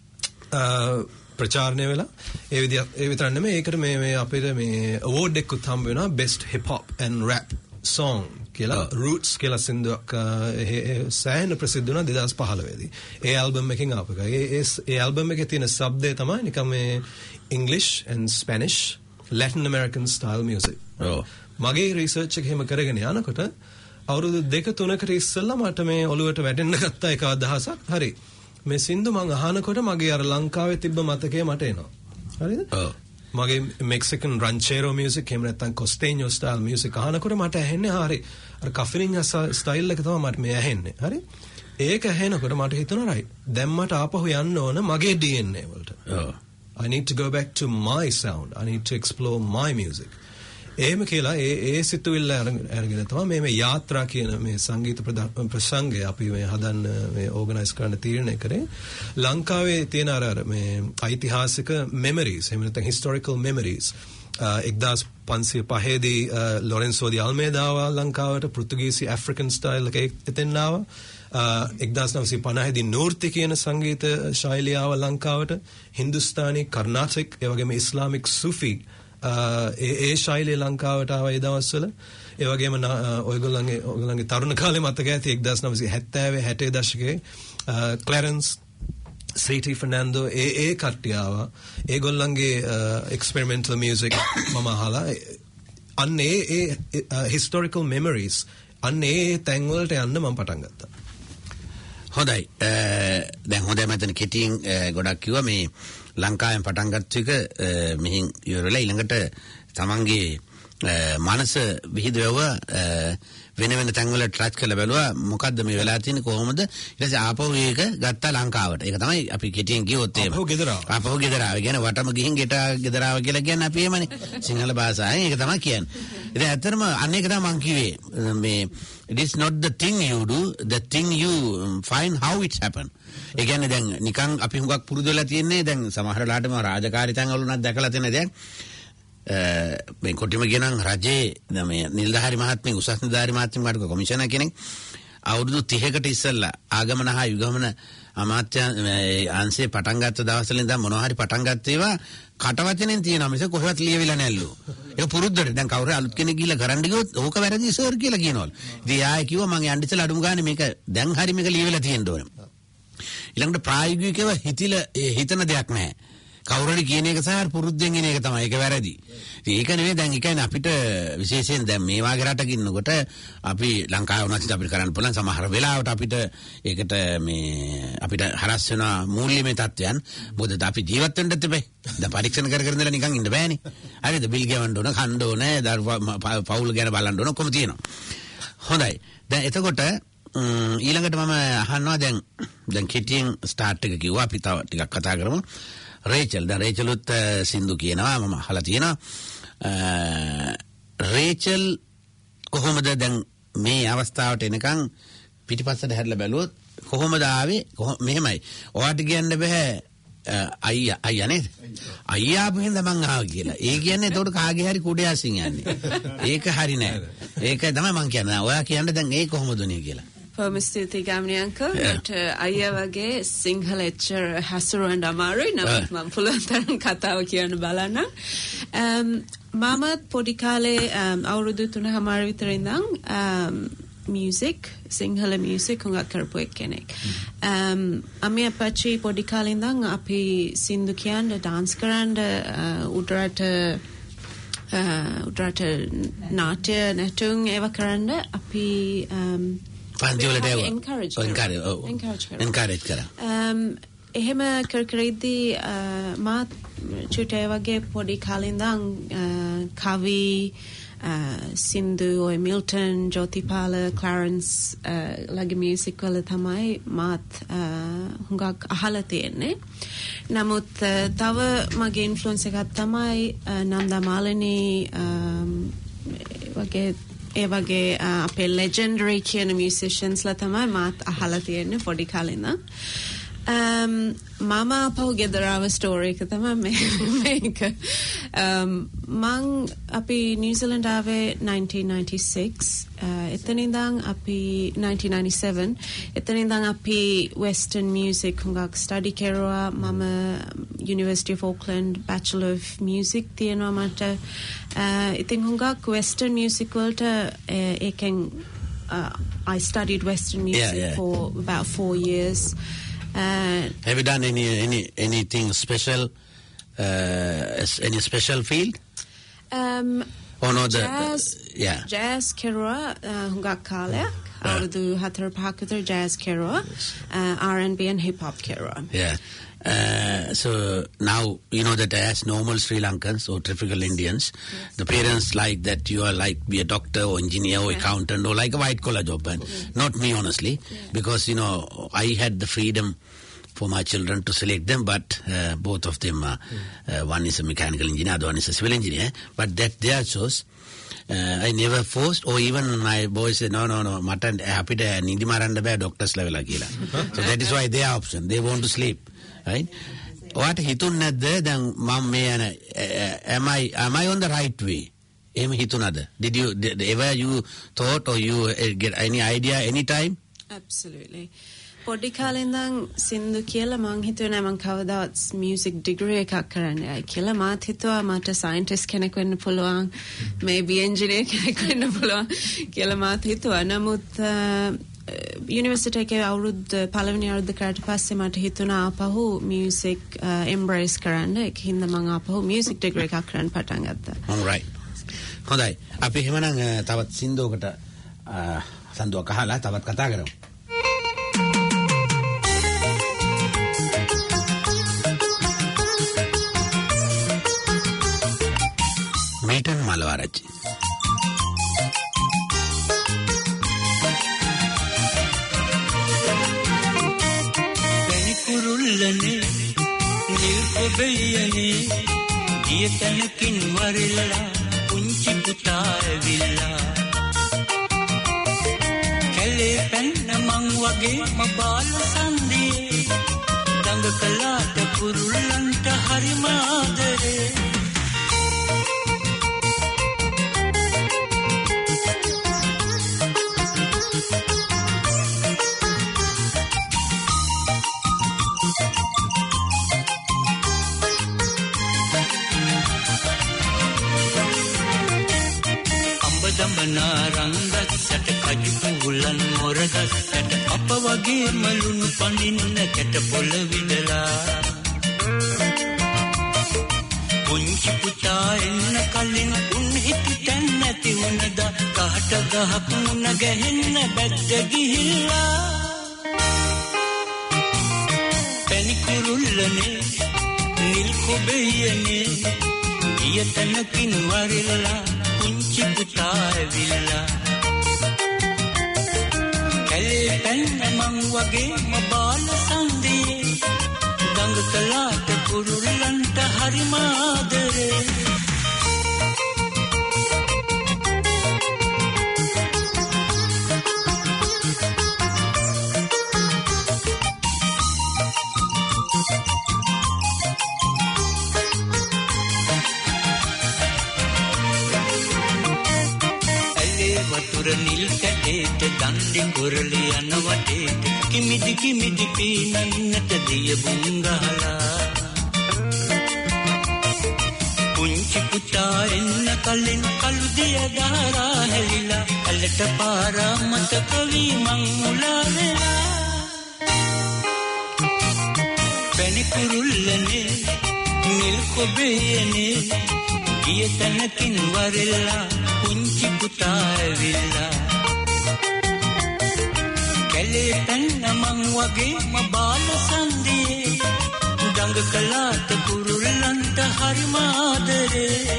ප්‍රචාරණය වෙලා ඒ විදිහ ඒ විතර නෙමෙයි ඒකට මේ මේ අපිට මේ award එකකුත් හම්බ වෙනවා best hip hop and rap song කියලා roots කියලා සින්දුවක් සෑහෙන ප්‍රසිද්ධ වුණා twenty fifteen දී ඒ album එකෙන් ආපු එක ඒ ඒ album එකේ තියෙන શબ્දය තමයි නිකන් මේ English and Spanish Latin American style music ඔව් මගේ research එක එහෙම කරගෙන යනකොට අවුරුදු දෙක තුනකට ඉස්සෙල්ලා මට මේ ඔළුවට වැටෙන්න ගත්තා එක අදහසක් හරි මේ සින්දු මං අහනකොට මගේ අර ලංකාවේ තිබ්බ මතකය මට එනවා. හරිද? ඔව්. මගේ මෙක්සිකන් රන්චේරෝ මියුසික් එහෙම නැත්නම් කොස්ටේඤෝ ස්ටයිල් මියුසික් අහනකොට මට ඇහෙන්නේ හරි අර කෆිරින්ජා ස්ටයිල් එක තමයි මට මේ ඇහෙන්නේ. හරි? ඒක ඇහෙනකොට මට හිතුණා right. දැන් මට ආපහු යන්න ඕන මගේ D N A වලට. ඔව්. I need to go back to my sound. I need to explore my music. එහෙම කියලා ඒ ඒ සිතුවිල්ල අරගෙන තමයි මේ මේ යාත්‍රා කියන මේ සංගීත ප්‍රසංගය අපි මේ හදන්න මේ ඕගනයිස් කරන්න තීරණය කරේ ලංකාවේ තියෙන අර අර මේ ඓතිහාසික මෙමරිස් එහෙම නැත්නම් historical memories fifteen oh five දී ලොරෙන්සෝ දී අල්මේදාව ලංකාවට පෘතුගීසි ඇෆ්‍රිකන් ස්ටයිල් එක එතෙන් ආවා nineteen fifty දී නූර්ති කියන සංගීත ශෛලියාව ලංකාවට හින්දුස්තානි කර්නාටික් ඒ වගේම ඉස්ලාමික් සූෆි ඒ ඒ ශෛලිය ලංකාවට ආවා ඒ දවස්වල ඒ වගේම ඔයගොල්ලන්ගේ ඔයගොල්ලන්ගේ තරුණ කාලේ මතක ඇති nineteen seventy sixty දශකයේ ක්ලැරන්ස් සීටි ෆර්නැන්ඩෝ ඒ ඒ කට්ටිය ආවා ඒගොල්ලන්ගේ එක්ස්පෙරිමෙන්ටල් මියුසික් මම අහලා අන්න ඒ ඒ හිස්ටොරිකල් මෙමරිස් අන්න ඒ තැන් වලට යන්න මම පටන් ගත්තා. හොඳයි දැන් හොඳයි මම කෙටියෙන් ගොඩක් කිව්වා මේ ලංකාවෙන් පටන් ගත්ත එක මෙහින් ඉවරලා ඊළඟට තමන්ගේ මනස විහිදුවව වෙන වෙන තැන්වල ට්‍රච් කරලා බලුවා මොකද්ද මේ වෙලා තියෙන්නේ කොහොමද ඊට පස්සේ ආපහු ඒක ගත්තා ලංකාවට ඒක තමයි අපි කෙටියෙන් කිව්වොත් එහෙම ආපහු ගෙදර ආවා ආපහු ගෙදර ආවා කියන්නේ වටම ගිහින් ගෙට ගෙදර ආවා කියලා කියන්නේ අපි එහෙමනේ සිංහල භාෂාවෙන් ඒක තමයි කියන්නේ ඉතින් ඇත්තටම අන්න ඒක තමයි මම කිව්වේ මේ it is not the thing you do the thing you find how it's happen ඒ කියන්නේ දැන් නිකන් අපි හුඟක් පුරුදු වෙලා තියෙන්නේ දැන් සමහර වෙලාවට මම රාජකාරී තැන් වල උනත් දැකලා තියෙන දැන් මේ කොටිම කියනනම් රජේ මේ නිලධාරි මහත්මිය උසස් නිලධාරි මහත්මිය කාටක කොමිෂනර් කෙනෙක් අවුරුදු තිහකට ඉස්සෙල්ලා ආගමන හා යුගමන අමාත්‍ය අංශේ පටන් ගත්ත දවස්වල ඉඳන් මොනවා හරි පටන් ගත්ත ඒවා කටවචනෙන් තියෙනවා මිස කොහෙවත් ලියවිලා නැල්ලු. ඒක පුරුද්දට දැන් කවුරු අලුත් කෙනෙක් ගිහලා කරන්න ගියොත් ඕක වැරදි සර් කියලා කියනවලු. ඉතින් ආයෙ කිව්වා මම යන්න ඉස්සෙල්ලා අඩුම ගානේ මේක දැන් හරි මේක ලියවිලා තියෙන්න ඕනේ. ඊළඟට ප්‍රායෝගිකව හිතිල හිතන දෙයක් නැහැ. කවුරු හරි කියන එක සහ පුරුද්දෙන් එන එක තමයි ඒක වැරදි. ඉතින් ඒක නෙවෙයි දැන් ඒ කියන්නේ අපිට විශේෂයෙන් දැන් මේ වාගේ රටක ඉන්නකොට අපි ලංකාවේ වුණත් අපිට කරන්න පුළුවන් සමහර වෙලාවට අපිට ඒකට මේ අපිට හරස් වෙන මූල්‍යමය තත්ත්වයන් මොකද අපි ජීවත් වෙන්නත් එපේ. දැන් පරීක්ෂණ කර කර ඉඳලා නිකන් ඉන්න බෑනේ. හරිද? බිල් ගෙවන්න ඕන, කන්න ඕන, පවුල් ගැන බලන්න ඕන කොහොම තියෙනවා. හොඳයි. දැන් එතකොට ඊළඟට මම අහනවා දැන් දැන් කෙටියෙන් ස්ටාර්ට් එක කිව්වා අපි තව ටිකක් කතා කරමු. රේචල් දැන් රේචලුත් සින්දු කියනවා මම අහලා තියෙනවා. රේචල් කොහොමද දැන් මේ අවස්ථාවට එනකන් පිටිපස්සට හැරිලා බැලුවොත් කොහොමද ආවේ? මෙහෙමයි. ඔයාට කියන්න බෑ අයියා අයියා නේද? අයියා ආපෙන්ද මං ආවා කියලා. ඒ කියන්නේ එතකොට කාගේ හරි කුඩේ අසින් යන්නේ. ඒක හරි නෑ. ඒක තමයි මං කියන්නේ. ඔයා කියන්නේ දැන් ඒ කොහොමද උනේ කියලා. පොමස්තුති ගාමිණී අංකල් මට අයියා වගේ සිංහල එච්චර හසුරවන්න අමාරුයි. නමුත් මම පුළුවන් තරම් කතාව කියන්න බලන්න. මම පොඩි කාලේ අවුරුදු තුනමාර විතර ඉඳන් music සිංහල music හුඟක් කරපු එක්කෙනෙක්. um අම්මේ අපච්චි පොඩි කාලේ ඉඳන් අපි සින්දු කියන්න dance කරන්න උඩරට උඩරට නාට්‍ය නැටුම් ඒවා කරන්න අපි um පන්ති වලට ඒවා encourage encourage කරා. um එහෙම කර කර ඉදී මා චුටේ වගේ පොඩි කාලේ ඉඳන් කවි Uh, Sindhu or Milton, Jyotipala, Clarence uh, lage music වල තමයි මාත් හුඟක් අහලා තියෙන්නේ. නමුත් තව මගේ ඉන්ෆ්ලුවන්ස් එකක් තමයි නන්දා මාලිනී වගේ ඒ වගේ අපේ legendary කියන musicians ලා තමයි මාත් අහලා තියෙන්නේ පොඩි කාලේ ඉඳන්. Um, Mama apau gedarawa story එක තමයි මේක. Um, මං අපි New Zealand ආවේ nineteen ninety-six. එතන ඉඳන් අපි nineteen ninety-seven. එතන ඉඳන් අපි Western music හුඟක් study කරුවා. මම University of Auckland Bachelor of Music තියෙනවා මට. ඉතින් හුඟක් Western music වලට ඒකෙන් I studied Western music yeah, yeah. for about four years. Uh, Have you done any any anything special? Uh, any special field? Um, or no? Jazz, the, uh, yeah. Jazz Kerala, hungak kale. Arudu hatar pakutar jazz Kerala, R and B and hip hop Kerala. Yeah. Uh, so now you know that as normal Sri Lankans or typical Indians, yes. the parents like that you are like be a doctor or engineer or yeah. accountant or like a white collar job, and yeah. not me honestly, yeah. because you know I had the freedom for my children to select them, but uh, both of them, uh, mm. uh, one is a mechanical engineer, the one is a civil engineer, but that their choice. Uh, I never forced, or even my boys said, no, no, no, matan happy to nindi maranda ba doctors level agila. So that is why their option. They want to sleep. Right? What hitun nadda then mom me and am I am I on the right way? Em hitunada. Did you did ever you thought or you uh, get any idea any time? Absolutely. පොඩි කාලේ ඉඳන් සින්දු කියලා මං හිතුවේ නෑ මං කවදාවත් music degree එකක් කරන්න යයි කියලා. මාත් හිතුවා මට scientist කෙනෙක් වෙන්න පුළුවන්, maybe engineer කෙනෙක් වෙන්න පුළුවන් කියලා මාත් හිතුවා. නමුත් යුනිවර්සිටි එකේ අවුරුද්ද පළවෙනි අවුරුද්ද කරාට පස්සේ මට හිතුණා ආපහු music embrace කරන්න. ඒක හින්දා මං ආපහු music degree එකක් කරන්න පටන් ගත්තා. All right. හොඳයි. අපි එහෙමනම් තවත් සින්දුවකට සඳුවක් අහලා තවත් කතා කරමු. Milton Malwaraji. Penikurullane nilkobeyane diyatanakin warilla punchi puta villa kale penna man wage mabala sandiye danga kalata kurullanta harimadare දඹනා රංගත් සැට කජු පුලන් මොරගත් සැට අප වගේ මලුණු පඳින්න කැට පොළ විදලා පුංචි පුතා එන්න කලින් උන් හිටින් නැති වුණද කහට ගහක් මුණ ගැහෙන්න බැද්ද ගිහිල්ලා පැනිකුරුල්ලනේ නිල් කොබෙයනේ ඊයතනකින් වරිල්ලා පුංචි පුතා ඇවිල්ලා කැලේ පැන්න මං වගේම බාල සන්දියේ දඟ කලාට කුරුල්ලන්ට හරිම ආදරේ නිල් කැටේට දණ්ඩි කුරලි යන වටේට කිමිදි කිමිදි පීනන්නට දිය බුංගහලා පුංචි පුතා එන්න කලින් කළු දිය දහරා හැලිලා අල්ලට පාරා මතක වී මං මුලා වෙලා පැණි කුරුල්ලනේ නිල් කොබේනේ ගිය තැනකින් වරෙලා පුංචි පුතා ඇවිල්ලා කැලේ පැන්න මං වගේම බාල සන්දියේ දඟ කලාට කුරුල්ලන්ට හරිම ආදරේ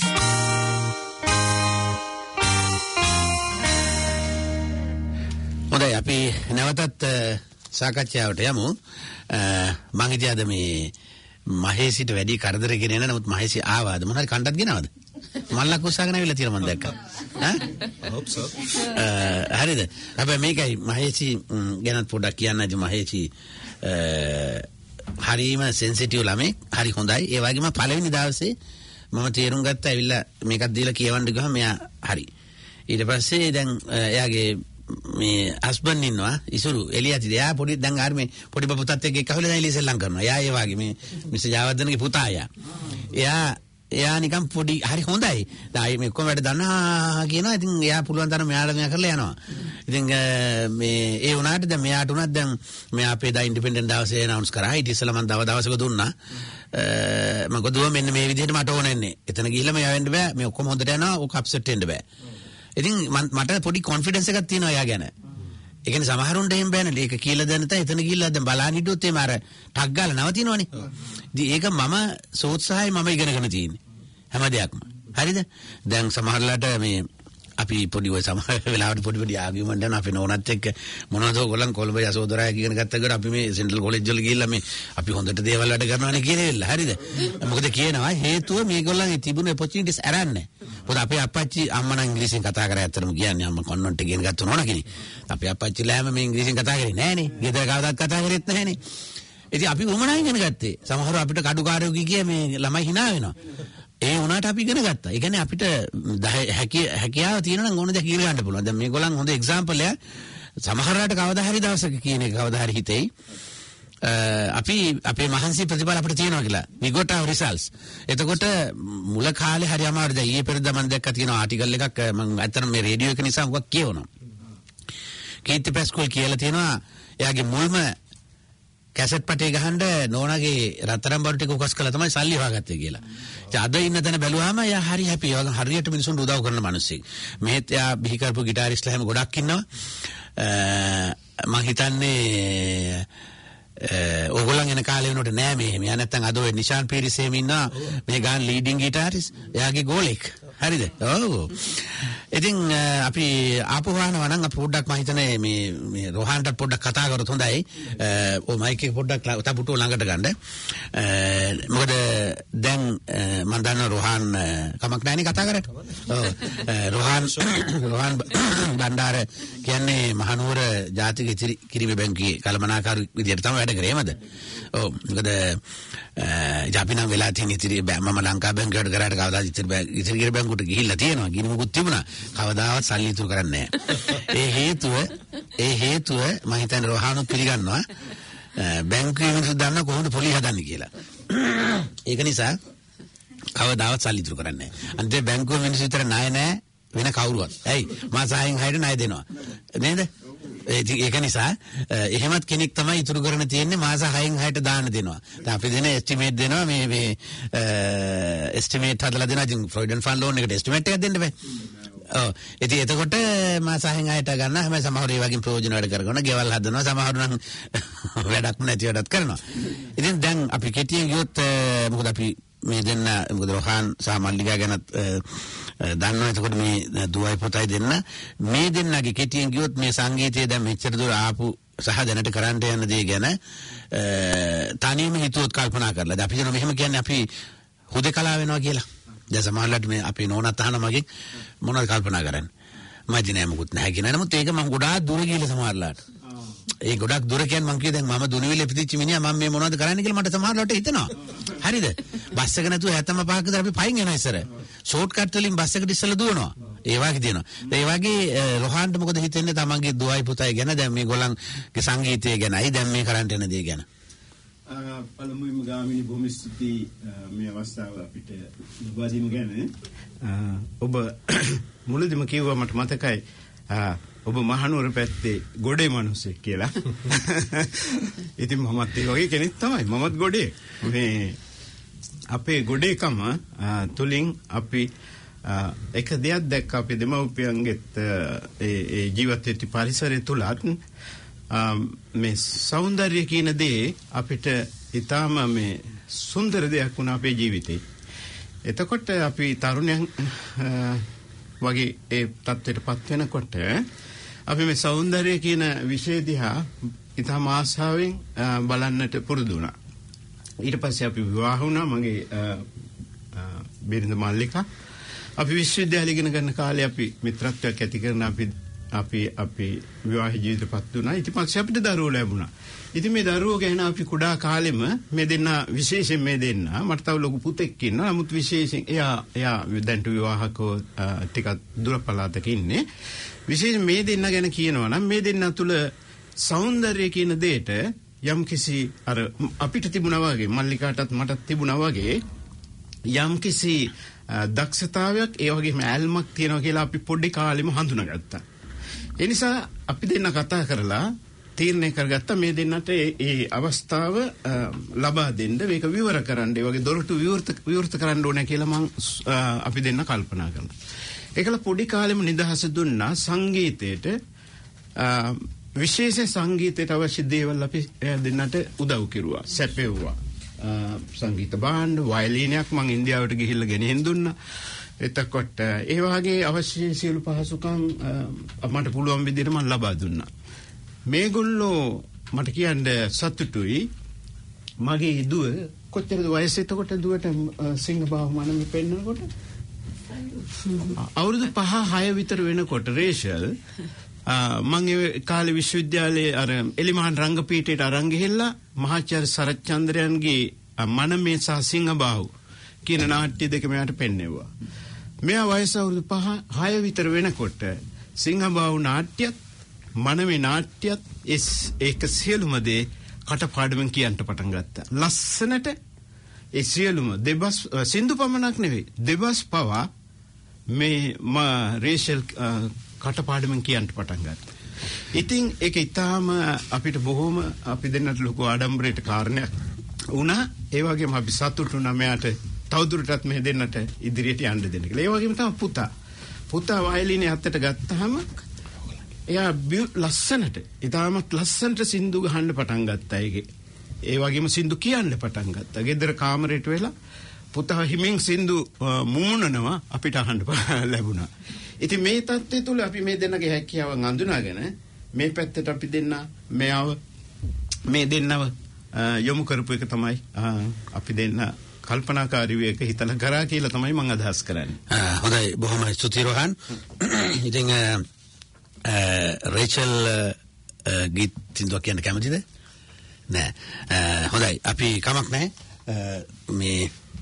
හොඳයි අපි නැවතත් සාකච්ඡාවට යමු මං හිතන්නේ මේ මහේසිට වැඩි කරදර ගෙන නමුත් මහේසි ආවාද මොනවාරි කණ්ඩත් ගෙනවද මල්ලක් උස්සගෙන ආවිලා තියෙනවා මම දැක්කා ඈ I hope so හරිද හැබැයි මේකයි මහේසි ගැනත් පොඩ්ඩක් කියන්න ඇති මහේසි හරිම සෙන්සිටිව් ළමෙක් හරි හොඳයි ඒ වගේම පළවෙනි දවසේ මම තීරුම් ගත්තා ඇවිල්ලා මේකත් දීලා කියවන්න ගියාම මෙයා හරි ඊට පස්සේ දැන් එයාගේ මේ හස්බන්ඩ් ඉන්නවා ඉසුරු එලියටි එයා පොඩි දැන් ආර මේ පොඩි පුතත් එක්ක එකහොල දැන් ඉලිසෙල්ලම් කරනවා එයා ඒ වගේ මේ මිස්ටර් ජයවර්ධනගේ පුතා එයා එයා එයා නිකන් පොඩි හරි හොඳයි දැන් මේ ඔක්කොම වැඩ දන්නා කියනවා ඉතින් එයා පුළුවන් තරම් මෙයාලා මෙයා කරලා යනවා ඉතින් මේ ඒ වුණාට දැන් මෙයාට උනත් දැන් මෙයා අපේ දා ඉන්ඩිපෙන්ඩන්ට් දවසේ අනවුන්ස් කරා ඊට ඉස්සෙල්ලා මම දව දවසක දුන්නා මම ගොදුව මෙන්න මේ විදිහට මට ඕන එන්නේ එතන ගිහිල්ලා මෙයා වෙන්න බෑ මේ ඔක්කොම හොඳට යනවා ඔක අප්සෙට් වෙන්න බෑ ඉතින් මට පොඩි කොන්ෆිඩන්ස් එකක් තියෙනවා එයා ගැන. ඒ කියන්නේ සමහරුන්ට එහෙම බෑනේ. ඒක කියලා දැන නැත්නම් එතන ගිහිල්ලා දැන් බලන්න හිටියොත් එහම අර ටක් ගාලා නවතිනවනේ. ඉතින් ඒක මම සෝත්සාහය මම ඉගෙනගෙන තියෙන්නේ. හැම දෙයක්ම. හරිද? දැන් සමහරලාට මේ අපි පොඩි ඔය සමහර වෙලාවට පොඩි පොඩි ආගියුමන්ට් යන අපි නෝනත් එක්ක මොනවද ඔයගොල්ලන් කොළඹ යසෝදරාය කියන ගත්තකට අපි මේ සෙන්ට්‍රල් කොලෙජ් වල ගිහිල්ලා මේ අපි හොඳට දේවල් වැඩ කරනවානේ කියලා හරිද? මොකද කියනවා හේතුව මේගොල්ලන්ගේ තිබුණු opportunities අරන්නේ. පොත අපේ අප්පච්චි අම්මා නම් ඉංග්‍රීසියෙන් කතා කරා ඇත්තටම කියන්නේ අම්මා කොන්වන්ට් එකෙන් ගත්ත නෝනා කෙනෙක්. අපේ අප්පච්චිලා හැම මේ ඉංග්‍රීසියෙන් කතා කරේ නෑනේ. ගෙදර කවදාවත් කතා කරෙත් නැහැනේ. ඉතින් අපි උමනා ඉගෙන ගත්තේ. සමහරව අපිට කඩුකාරයෝ කිය මේ ළමයි hina වෙනවා. ඒ වුණාට අපි ඉගෙන ගත්තා. ඒ කියන්නේ අපිට හැකියාව තියෙනවා නම් ඕන දෙයක් ඉගෙන ගන්න පුළුවන්. දැන් මේගොල්ලන් හොඳ එක්සැම්පල් එක සමහරවට කවදා හරි දවසක කියන එක කවදා හරි හිතෙයි. අපි අපේ මහන්සි ප්‍රතිඵල අපිට තියෙනවා කියලා. we got our results. එතකොට මුල කාලේ හරි අමාරුයි. දැන් ඊයේ පෙරේද මම දැක්කා තියෙන ආටිකල් එකක් මම අතන මේ රේඩියෝ එක නිසා මොකක් කියවනවා. කීර්ති පැස්කෝල් කියලා තියෙනවා එයාගේ මුල්ම කැසට් පටේ ගහන්න නෝනාගේ රත්තරන් බඩු ටික උකස් කළා තමයි සල්ලි හොයාගත්තේ කියලා. ඉතින් අද ඉන්න තැන බැලුවාම එයා හරි හැපි. ඒ වගේ හරියට මිනිසුන්ට උදව් කරන මිනිස්සෙක්. මෙහෙත් එයා බිහි කරපු ගිටාරිස්ට්ලා හැම ගොඩක් ඉන්නවා. මම හිතන්නේ ඕගොල්ලන් එන කාලේ වෙනකොට නෑ මේ එහෙම. යා නැත්තම් අද ඔය නිෂාන් පීරිස් එහෙම ඉන්නවා. මේ ගාන ලීඩින් ගිටාරිස්. එයාගේ ගෝලෙක්. හරිද? ඔව්. ඉතින් අපි ආපහු ආනවා නම් අපි පොඩ්ඩක් මම හිතන්නේ මේ මේ රෝහන්ට පොඩ්ඩක් කතා කරොත් හොඳයි. ඔය මයික් එක පොඩ්ඩක් තපුටුව ළඟට ගන්න. මොකද දැන් මම දන්න රෝහන් කමක් නැහැනේ කතා කරට. ඔව්. රෝහන් රෝහන් බණ්ඩාර කියන්නේ මහනුවර ජාතික කිරිමේ බැංකුවේ කළමනාකාර විදියට තමයි වැඩ කරේ එමද? ඔව්. මොකද ජාපිනම් වෙලා තියෙන ඉතිරි මම ලංකා බැංකුවට කරාට කවදාද ඉතිරි ඉතිරි බැංකුවට ගිහිල්ලා තියෙනවා. ගිනි මුකුත් තිබුණා. කවදාවත් සල්ලි ඉතුරු කරන්නේ නැහැ. ඒ හේතුව ඒ හේතුව මම හිතන්නේ රෝහානුත් පිළිගන්නවා. බැංකුවේ මිනිස්සු දන්න කොහොමද පොලි හදන්නේ කියලා. ඒක නිසා කවදාවත් සල්ලි ඉතුරු කරන්නේ නැහැ. අන්තිමේ බැංකුවේ මිනිස්සු විතර ණය නැහැ වෙන කවුරුවත්. ඇයි? මාස හයෙන් හයට ණය දෙනවා. නේද? ඒක නිසා එහෙමත් කෙනෙක් තමයි ඉතුරු කරන තියෙන්නේ මාස හයෙන් හයට දාන්න දෙනවා. දැන් අපි දෙන එස්ටිමේට් දෙනවා මේ මේ එස්ටිමේට් හදලා දෙනවා. ඉතින් ප්‍රොවිඩන්ට් ෆන්ඩ් ලෝන් එකට එස්ටිමේට් එකක් දෙන්න බෑ. ඔව්. ඉතින් එතකොට මාස හයෙන් හයට ගන්න හැම සමහර ඒ වගේ ප්‍රයෝජන වැඩ කරගෙන ගෙවල් හදනවා. සමහරු නම් වැඩක් නැති වැඩක් කරනවා. ඉතින් දැන් අපි කෙටියෙන් ගියොත් මොකද අපි මේ දෙන්න මොකද රොහාන් සහ මල්ලිකා ගැනත් දන්නවා. එතකොට මේ දුවයි පුතයි දෙන්න මේ දෙන්නගේ කෙටියෙන් කිව්වොත් මේ සංගීතය දැන් මෙච්චර දුර ආපු සහ දැනට කරන්න යන දේ ගැන තනියම හිතුවොත් කල්පනා කරලා. අපි කියන මෙහෙම කියන්නේ අපි හුදේකලා වෙනවා කියලා. දැන් සමහරවිට මේ අපි නෝනත් අහන මගෙන් මොනවද කල්පනා කරන්නේ? මජි නෑ මොකුත් නැහැ කියන. නමුත් ඒක මම ගොඩාක් දුර ගිහලා සමහරලාට. ඒ ගොඩක් දුර කියන්නේ මම කිය දැන් මම දුනවිල ඉපදිච්ච මිනිහා මම මේ මොනවද කරන්නේ කියලා මට සමහරලාට හිතෙනවා. හරිද? බස් එක නැතුව හැත්තම පහක විතර අපි පයින් යනවා ඉස්සර. ෂෝට් කට් වලින් බස් එකට ඉස්සලා දුවනවා. ඒ වගේ තියෙනවා. ඒ වගේ රොහාන්ට මොකද හිතෙන්නේ තමන්ගේ දුවයි පුතයි ගැන දැන් මේගොල්ලන්ගේ සංගීතය ගැනයි දැන් මේ කරන්ට යන දේ ගැන? පළමුවෙන්ම ගාමිණී බොහොම ස්තුතියි මේ අවස්ථාව අපිට ලබා දීම ගැන. ඔබ මුලදීම කිව්වා මට මතකයි ඔබ මහනුවර පැත්තේ ගොඩේ මිනිස්සෙක් කියලා. ඉතින් මමත් ඒ වගේ කෙනෙක් තමයි. මමත් ගොඩේ. මේ අපේ ගොඩේකම තුලින් අපි එක දෙයක් දැක්ක අපේ දෙමව්පියන්ගෙත් ඒ ඒ ජීවත් වෙච්ච පරිසරය තුලත් මේ సౌందර්ය කියන දේ අපිට ඊටාම මේ සුන්දර දෙයක් වුණා අපේ ජීවිතේ. එතකොට අපි තරුණයන් වගේ ඒ තත්ත්වයටපත් වෙනකොට අපි මේ సౌందර්ය කියන විෂය දිහා ඊටාම ආසාවෙන් බලන්නට පුරුදු වුණා. ඊට පස්සේ අපි විවාහ වුණා. මගේ බිරිඳ මල්ලිකා අපි විශ්වවිද්‍යාලය ඉගෙන ගන්න කාලේ අපි මිත්‍රත්වයක් ඇති කරන අපි අපි අපි විවාහ ජීවිතපත් වුණා. ඊට පස්සේ අපිට දරුවෝ ලැබුණා. ඉතින් මේ දරුවෝ ගැන අපි කුඩා කාලෙම මේ දෙන්න විශේෂයෙන් මේ දෙන්න මට තව ලොකු පුතෙක් ඉන්නවා. නමුත් විශේෂයෙන් එයා එයා දැන් විවාහකව ටිකක් දුර පළාතක ඉන්නේ. විශේෂයෙන් මේ දෙන්න ගැන කියනවා නම් මේ දෙන්න තුල సౌందර්යය කියන දෙයට යම් කිසි අර අපිට තිබුණා වගේ මල්ලිකාටත් මටත් තිබුණා වගේ යම් කිසි දක්ෂතාවයක් ඒ වගේම ඇල්මක් තියෙනවා කියලා අපි පොඩි කාලෙම හඳුනාගත්තා. ඒ නිසා අපි දෙන්න කතා කරලා තීරණය කරගත්තා මේ දෙන්නට ඒ අවස්ථාව ලබා දෙන්න මේක විවර කරන්න ඒ වගේ දොරටු විවෘත විවෘත කරන්න ඕනේ කියලා මම අපි දෙන්න කල්පනා කරනවා. ඒකල පොඩි කාලෙම නිදහස දුන්නා සංගීතයට විශේෂ සංගීතයට අවශ්‍ය දේවල් අපි දෙන්නට උදව් කෙරුවා සැපෙව්වා. සංගීත භාණ්ඩ වයලීනයක් මම ඉන්දියාවට ගිහිල්ලා ගෙනින් දුන්නා. එතකොට ඒ වගේ අවශ්‍ය සියලු පහසුකම් මට පුළුවන් විදිහට මම ලබා දුන්නා. මේගොල්ලෝ මට කියන්නේ සතුටුයි. මගේ දුව කොච්චරද වයස එතකොට දුවට සිංහබාහු මනම පෙන්නකොට අවුරුදු පහ හය විතර වෙනකොට රේෂල් මම ඒ කාලේ විශ්වවිද්‍යාලයේ අර එලිමහන් රංගපීඨයට අරන් ගිහිල්ලා මහාචාර්ය සරච්චන්ද්‍රයන්ගේ මනමේ සහ සිංහබාහු කියන නාට්‍ය දෙක මෙයාට පෙන්වුවා. මෙයා වයස අවුරුදු පහ හය විතර වෙනකොට සිංහබාහු නාට්‍යත් මනමේ නාට්‍යත් ඒක සියලුම දේ කටපාඩමින් කියන්න පටන් ගත්තා. ලස්සනට ඒ සියලුම දෙබස් සින්දු පමණක් නෙවෙයි දෙබස් පවා මේ මා රේෂල් කටපාඩමින් කියන්න පටන් ගත්තා. ඉතින් ඒක ඊටාම අපිට බොහොම අපි දෙන්නට ලොකු ආඩම්බරයට කාරණයක් වුණා. ඒ වගේම අපි සතුටු වුණා මෙයාට තවදුරටත් මේ දෙන්නට ඉදිරියට යන්න දෙන්න කියලා. ඒ වගේම තමයි පුතා. පුතා වයලිනේ අතට ගත්තාම එයා ලස්සනට ඊටාමත් ලස්සනට සින්දු ගහන්න පටන් ගත්තා. ඒකේ ඒ වගේම සින්දු කියන්න පටන් ගත්තා. ගෙදර කාමරේට වෙලා පුතා හිමින් සින්දු මූණනවා අපිට අහන්න ලැබුණා. ඉතින් මේ තත්ත්වය තුල අපි මේ දෙන්නගේ හැකියාවන් අඳුනාගෙන මේ පැත්තට අපි දෙන්න මෙයව මේ දෙන්නව යොමු කරපු එක තමයි අපි දෙන්න කල්පනාකාරීව එක හිතලා කරා කියලා තමයි මම අදහස් කරන්නේ. හොඳයි බොහොම ස්තුතියි රෝහන්. ඉතින් රේචල් ගීත සින්දුවක් කියන්න කැමතිද? නෑ. හොඳයි අපි කමක් නැහැ. මේ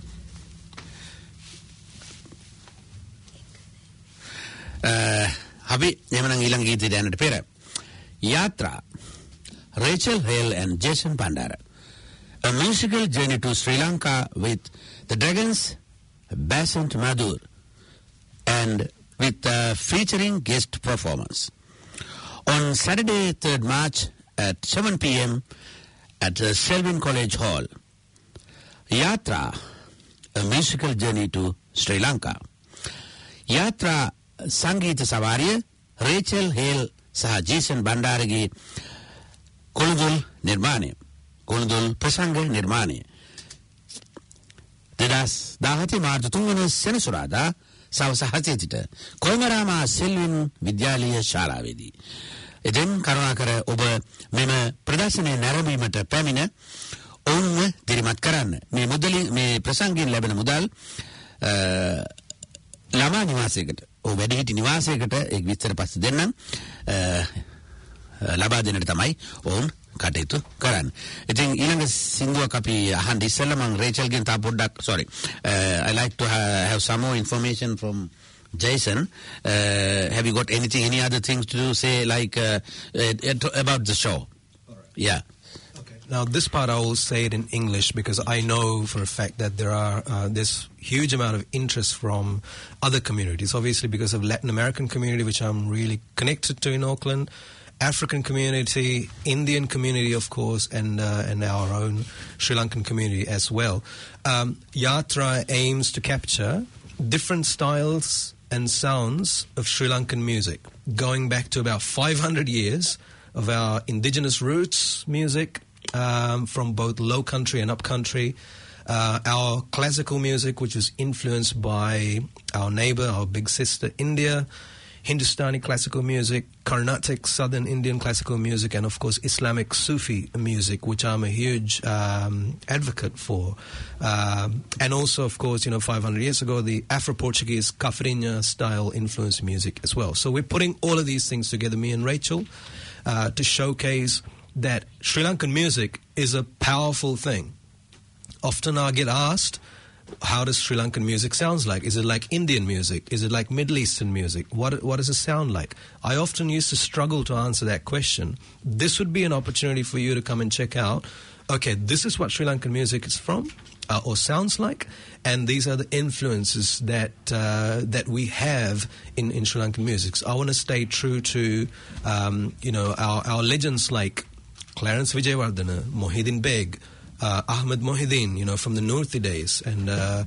Habi Yemenang ilang giti dan ada pera. Yatra Rachel Hale and Jason Bandara. A musical journey to Sri Lanka with the Dragons, Basant Madhur, and with uh, featuring guest performance. On Saturday, third March at seven p.m. at the Selwyn College Hall. Yatra, a musical journey to Sri Lanka. Yatra සංගීත සවාරිය Rachel හේල් සහ ජේසන් බණ්ඩාරගේ කොළුදුල් නිර්මාණය කොළුදුල් ප්‍රසංග නිර්මාණය. The දෙදස් දාහතේ මාර්තු තුන්වන සෙනසුරාදා සවස හතේ සිට කොළඹරාමා සෙල්වින් විද්‍යාලීය ශාලාවේදී. එදෙන් කරුණාකර ඔබ මෙම ප්‍රදර්ශනය නැරඹීමට පැමිණ ඔවුන්ව දිරිමත් කරන්න. මේ මුදලි මේ ප්‍රසංගයෙන් ලැබෙන මුදල් ළමා නිවාසයකට ඔව් වැඩිහිටි නිවාසයකට එක් විස්තර පස්සේ දෙන්නම් ලබා දෙන්නට තමයි ඔවුන් කටයුතු කරන්න. ඉතින් ඊළඟ සිංදුවක් අපි අහන්න ඉස්සෙල්ලා මම රේචල්ගෙන් තා පොඩ්ඩක් sorry uh, I like to have, have some more information from Jason. Uh, have you got anything any other things to do, say like uh, uh, about the show? Yeah. Now, this part I will say it in English because I know for a fact that there are uh, this huge amount of interest from other communities. Obviously, because of Latin American community, which I'm really connected to in Auckland, African community, Indian community, of course, and uh, and our own Sri Lankan community as well. Um, Yatra aims to capture different styles and sounds of Sri Lankan music, going back to about five hundred years of our indigenous roots music. Um, from both low country and up country, uh, our classical music, which was influenced by our neighbor, our big sister India, Hindustani classical music, Carnatic Southern Indian classical music, and of course Islamic Sufi music, which I'm a huge um, advocate for. Um, and also, of course, you know, five hundred years ago, the Afro-Portuguese Cafrinha style influenced music as well. So we're putting all of these things together, me and Rachel, uh, to showcase that Sri Lankan music is a powerful thing. Often I get asked, how does Sri Lankan music sound like? Is it like Indian music? Is it like Middle Eastern music? What, what does it sound like? I often used to struggle to answer that question. This would be an opportunity for you to come and check out, okay, this is what Sri Lankan music is from, uh, or sounds like, and these are the influences that uh, that we have in, in Sri Lankan music. So I want to stay true to, um, you know, our, our legends like Clarence Vijayawardena, Mohideen Beg, uh, Ahmed Mohideen, you know, from the Noorthi days, and uh,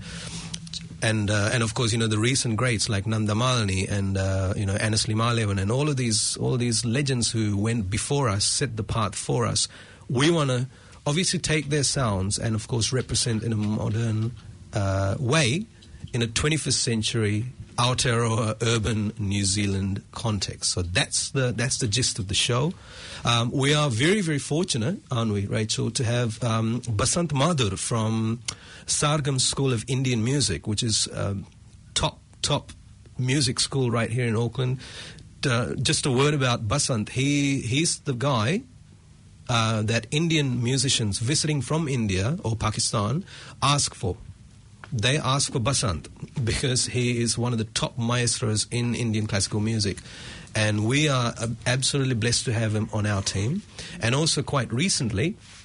and uh, and of course, you know, the recent greats like Nanda Malini and uh, you know Annesley Malevan, and all of these all of these legends who went before us, set the path for us. We want to obviously take their sounds and of course represent in a modern uh, way in a twenty-first century Aotearoa urban New Zealand context. So that's the that's the gist of the show. Um, we are very, very fortunate, aren't we, Rachel, to have um, Basant Madhur from Sargam School of Indian Music, which is um, top, top music school right here in Auckland. Uh, just a word about Basant. He He's the guy uh, that Indian musicians visiting from India or Pakistan ask for. They ask for Basant because he is one of the top maestros in Indian classical music. And we are absolutely blessed to have him on our team. And also quite recently,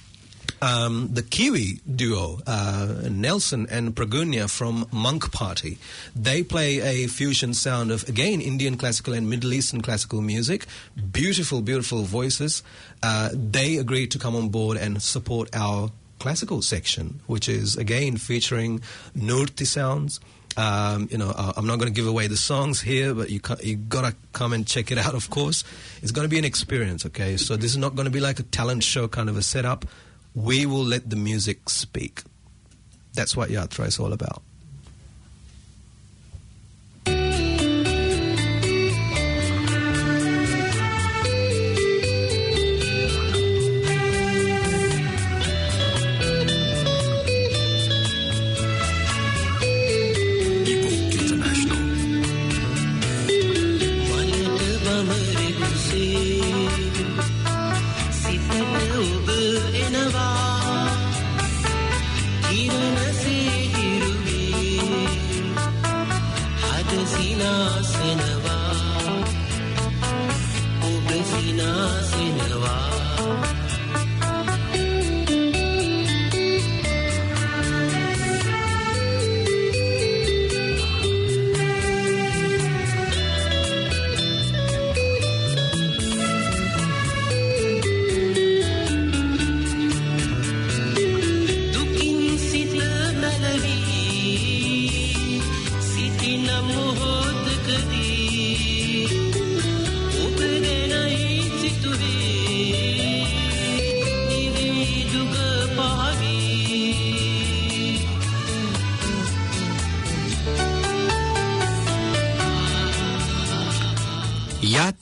um, the Kiwi duo, uh, Nelson and Pragunya from Monk Party, they play a fusion sound of, again, Indian classical and Middle Eastern classical music. Beautiful, beautiful voices. Uh, they agreed to come on board and support our classical section, which is, again, featuring Noorthi sounds. Um, you know, uh, I'm not going to give away the songs here, but you you got to come and check it out, of course. It's going to be an experience, okay? So this is not going to be like a talent show kind of a setup. We will let the music speak. That's what Yatra is all about. Kiran se hiru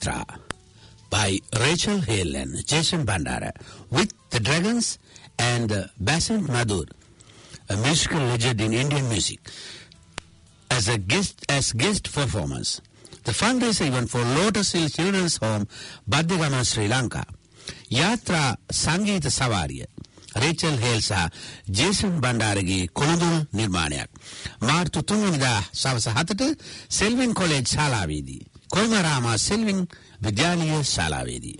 Yatra by Rachel Hale and Jason Bandara with the Dragons and uh, Basant Madhur, a musical legend in Indian music, as a guest as guest performers. The fundraiser event for Lotus Hill Children's Home, Baddigama, Sri Lanka. Yatra Sangeeta Savariya. Rachel Hale සහ ජේසන් බණ්ඩාරගේ කොළඹ නිර්මාණයක්. මාර්තු තුන් වෙනිදා සවස හතට Selvin college ශාලාවේදී. කොළඹ රාමා සෙල්වින් විද්‍යාලීය ශාලාවේදී.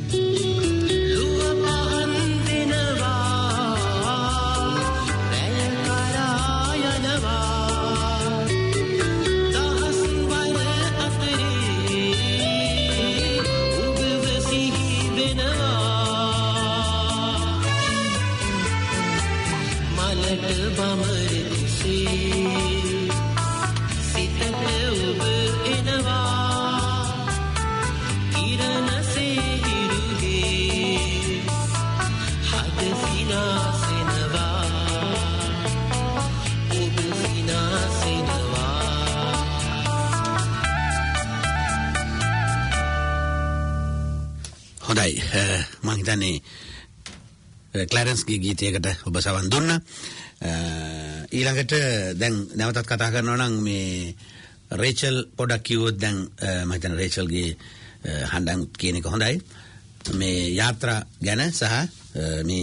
හොඳයි මම හිතන්නේ ක්ලැරන්ස්ගේ ගීතයකට ඔබ සවන් දුන්නා. ඊළඟට දැන් නැවතත් කතා කරනවා නම් මේ රේචල් පොඩක් කිව්වොත් දැන් මම හිතන්නේ රේචල්ගේ හඬන් කියන එක හොඳයි. මේ යාත්‍රා ගැන සහ මේ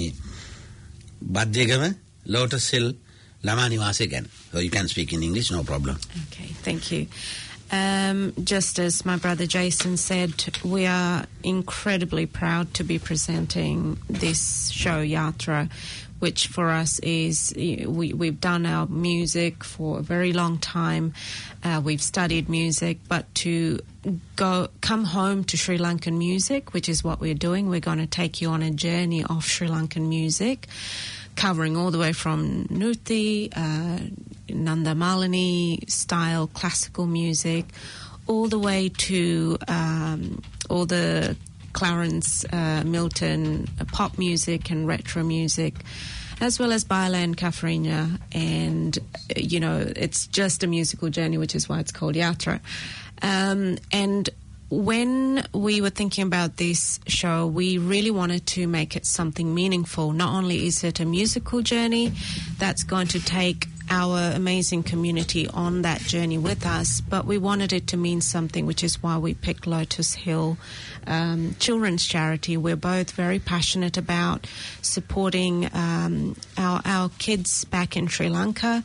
බද්දේගම Lotus Hill ළමා නිවාසය ගැන. So you can speak in English, no problem. Okay, thank you. Um, just as my brother Jason said, we are incredibly proud to be presenting this show, Yatra, which for us is, we, we've done our music for a very long time. Uh, we've studied music, but to go come home to Sri Lankan music, which is what we're doing, we're going to take you on a journey of Sri Lankan music, covering all the way from Nuthi, uh, Nanda Malini style classical music, all the way to um, all the Clarence uh, Milton uh, pop music and retro music, as well as Baila and Cafrinha. And, you know, it's just a musical journey, which is why it's called Yatra. Um, and when we were thinking about this show, we really wanted to make it something meaningful. Not only is it a musical journey that's going to take our amazing community on that journey with us, but we wanted it to mean something, which is why we picked Lotus Hill um, Children's Charity. We're both very passionate about supporting um, our, our kids back in Sri Lanka.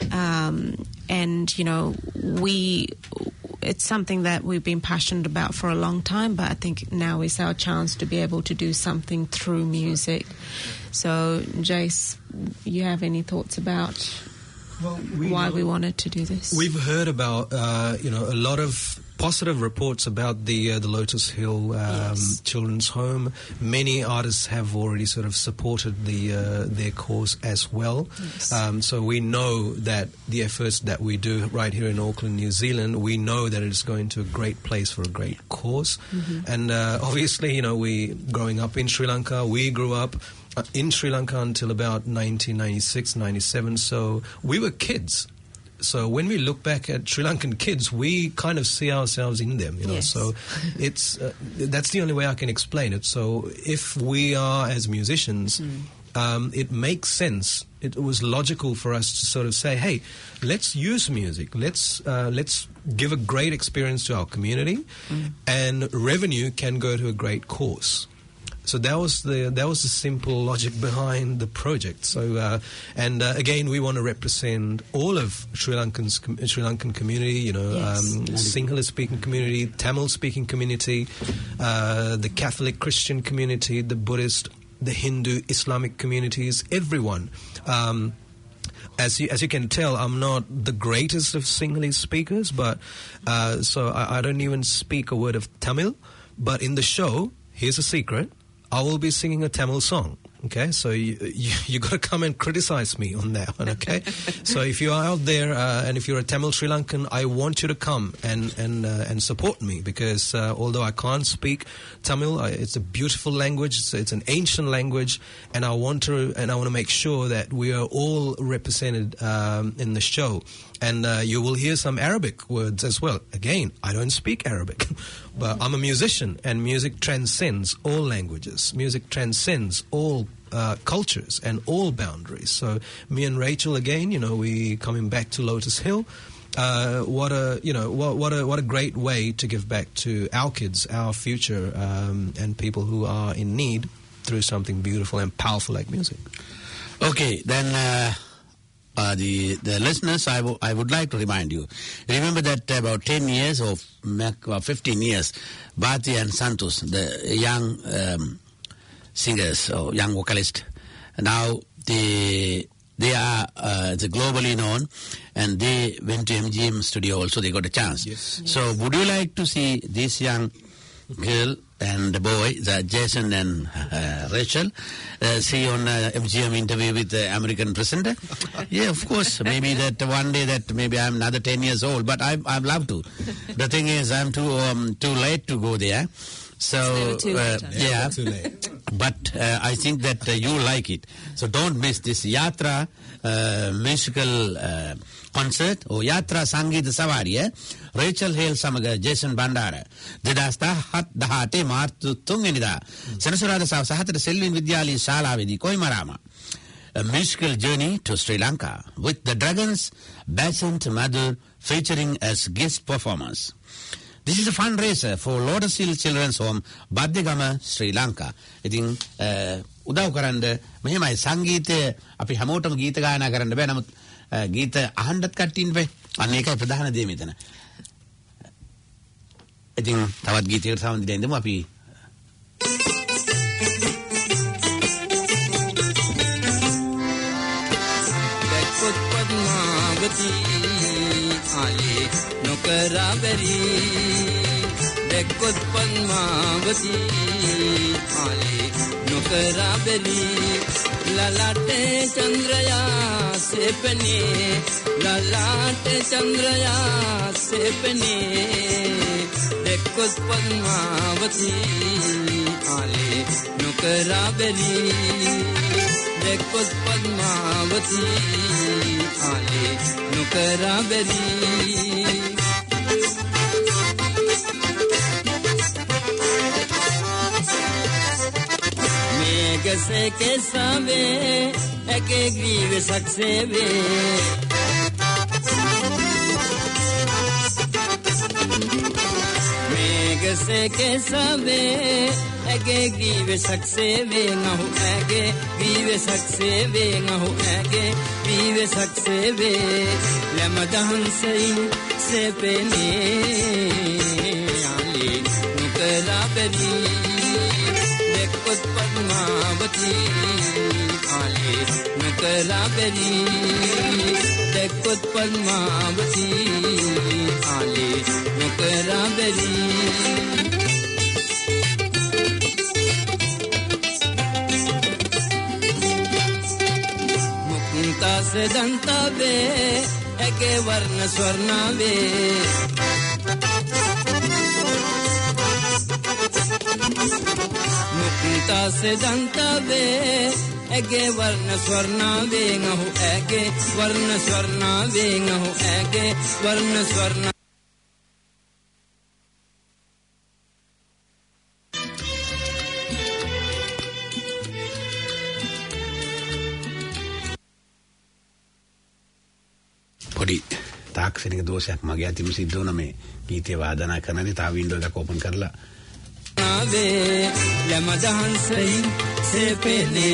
Um, and, you know, we... it's something that we've been passionate about for a long time, but I think now is our chance to be able to do something through music. So, Jace, you have any thoughts about well, we why know, we wanted to do this? We've heard about, uh, you know, a lot of positive reports about the uh, the Lotus Hill um, yes. Children's Home. Many artists have already sort of supported the uh, their cause as well. Yes. Um, so we know that the efforts that we do right here in Auckland, New Zealand, we know that it's going to a great place for a great cause. Mm-hmm. And uh, obviously, you know, we growing up in Sri Lanka, we grew up uh, in Sri Lanka until about nineteen ninety-six, ninety-seven. So we were kids. So when we look back at Sri Lankan kids, we kind of see ourselves in them, you know. Yes. So it's uh, that's the only way I can explain it. So if we are as musicians, mm. um, it makes sense. It was logical for us to sort of say, "Hey, let's use music. Let's uh, let's give a great experience to our community, mm. and revenue can go to a great cause." So that was the that was the simple logic behind the project. So uh, and uh, again, we want to represent all of Sri Lankan's Sri Lankan community. You know, yes. um, Sinhala speaking community, Tamil speaking community, uh, the Catholic Christian community, the Buddhist, the Hindu, Islamic communities. Everyone. Um, As you, as you can tell, I'm not the greatest of Sinhalese speakers, but uh, so I, I don't even speak a word of Tamil. But in the show, here's a secret. I will be singing a Tamil song, okay? So you you, you got to come and criticize me on that one, okay? So if you are out there uh, and if you're a Tamil Sri Lankan, I want you to come and and uh, and support me because uh, although I can't speak Tamil, I, it's a beautiful language. It's, it's an ancient language, and I want to and I want to make sure that we are all represented um, in the show. And uh, you will hear some Arabic words as well. Again, I don't speak Arabic. But I'm a musician, and music transcends all languages. Music transcends all uh, cultures and all boundaries. So me and Rachel, again, you know, we coming back to Lotus Hill. Uh, what a you know what what a what a great way to give back to our kids, our future, um, and people who are in need through something beautiful and powerful like music. Okay, then. Uh Uh, the the listeners, I, w- I would like to remind you. Remember that about ten years or fifteen years, Bharti and Santosh, the young um, singers or young vocalists, now they they are uh, the globally known, and they went to M G M studio also. They got a chance. Yes. So, would you like to see this young girl and the boy, the Jason and uh, Rachel, uh, see on uh, M G M interview with the American president? Yeah, of course. Maybe that one day that maybe I'm another ten years old, but I I'd love to. The thing is, I'm too um, too late to go there. So uh, yeah, too late. But uh, I think that uh, you like it. So don't miss this Yatra uh, musical uh, concert or Yatra Sangeeta Sawariya. Rachel Hale සමග ජේසන් බණ්ඩාර දෙදාස් දහඅට මාර්තු තුන් වෙනිදා සෙනසුරාදා සවස් හතට සෙල්වින් විද්‍යාලයේ ශාලාවේදී කොයිමරාම. A musical journey to Sri Lanka with the Dragons, Basant Madhur featuring as guest performers. This is a fundraiser for Lotus Hill Children's Home, Baddegama, Sri Lanka. ඉතින් උදව් කරන්න මෙහෙමයි සංගීතය අපි හැමෝටම ගීත ගායනා කරන්න බෑ. නමුත් ගීත අහන්නත් කට්ටින් බෑ. අන්න ඒකයි ප්‍රධාන දේ මෙතන. ඉතින් තවත් ගීතයකට සම්බන්ධ දෙන්න අපි දැක්කොත් පద్මාවතී ආලේ නොකරා බැරි දැක්කොත් පద్මාවතී ආලේ නොකරා බැරි ලලාටේ චන්ද්‍රයා සෙපනේ ලලාටේ චන්ද්‍රයා සෙපනේ දැක්කොත් පద్මාවතී ආලේ නොකරා බැරි දැක්කොත් පద్මාවතී ආලේ නොකරා බැරි मेघसे के सावे एके ग्रीव सक्सेवे मेघसे के सावे एके ग्रीव सक्सेवे नहु एके ग्रीव सक्सेवे नहु एके ग्रीव सक्सेवे लमदहन सई से पेने आले नुकरा बरी देखुत पद्मावती आले नुकरा बरी देखुत पद्मावती आले नुकरा बरी मुक्ता से दंता वे एके वर्ण स्वर्णा वे मुक्ता से दंता वे एके वर्ण स्वर्णा वे नहु एके वर्ण स्वर्णा वे नहु एके वर्ण स्वर्णा පොඩි තාක්ෂණික දෝෂයක් මගේ අතින් සිද්ධ වුණා මේ ගීතේ වාදනා කරනදී තා වින්ඩෝ එක ඕපන් කරලා वे लमदहन सही से पहले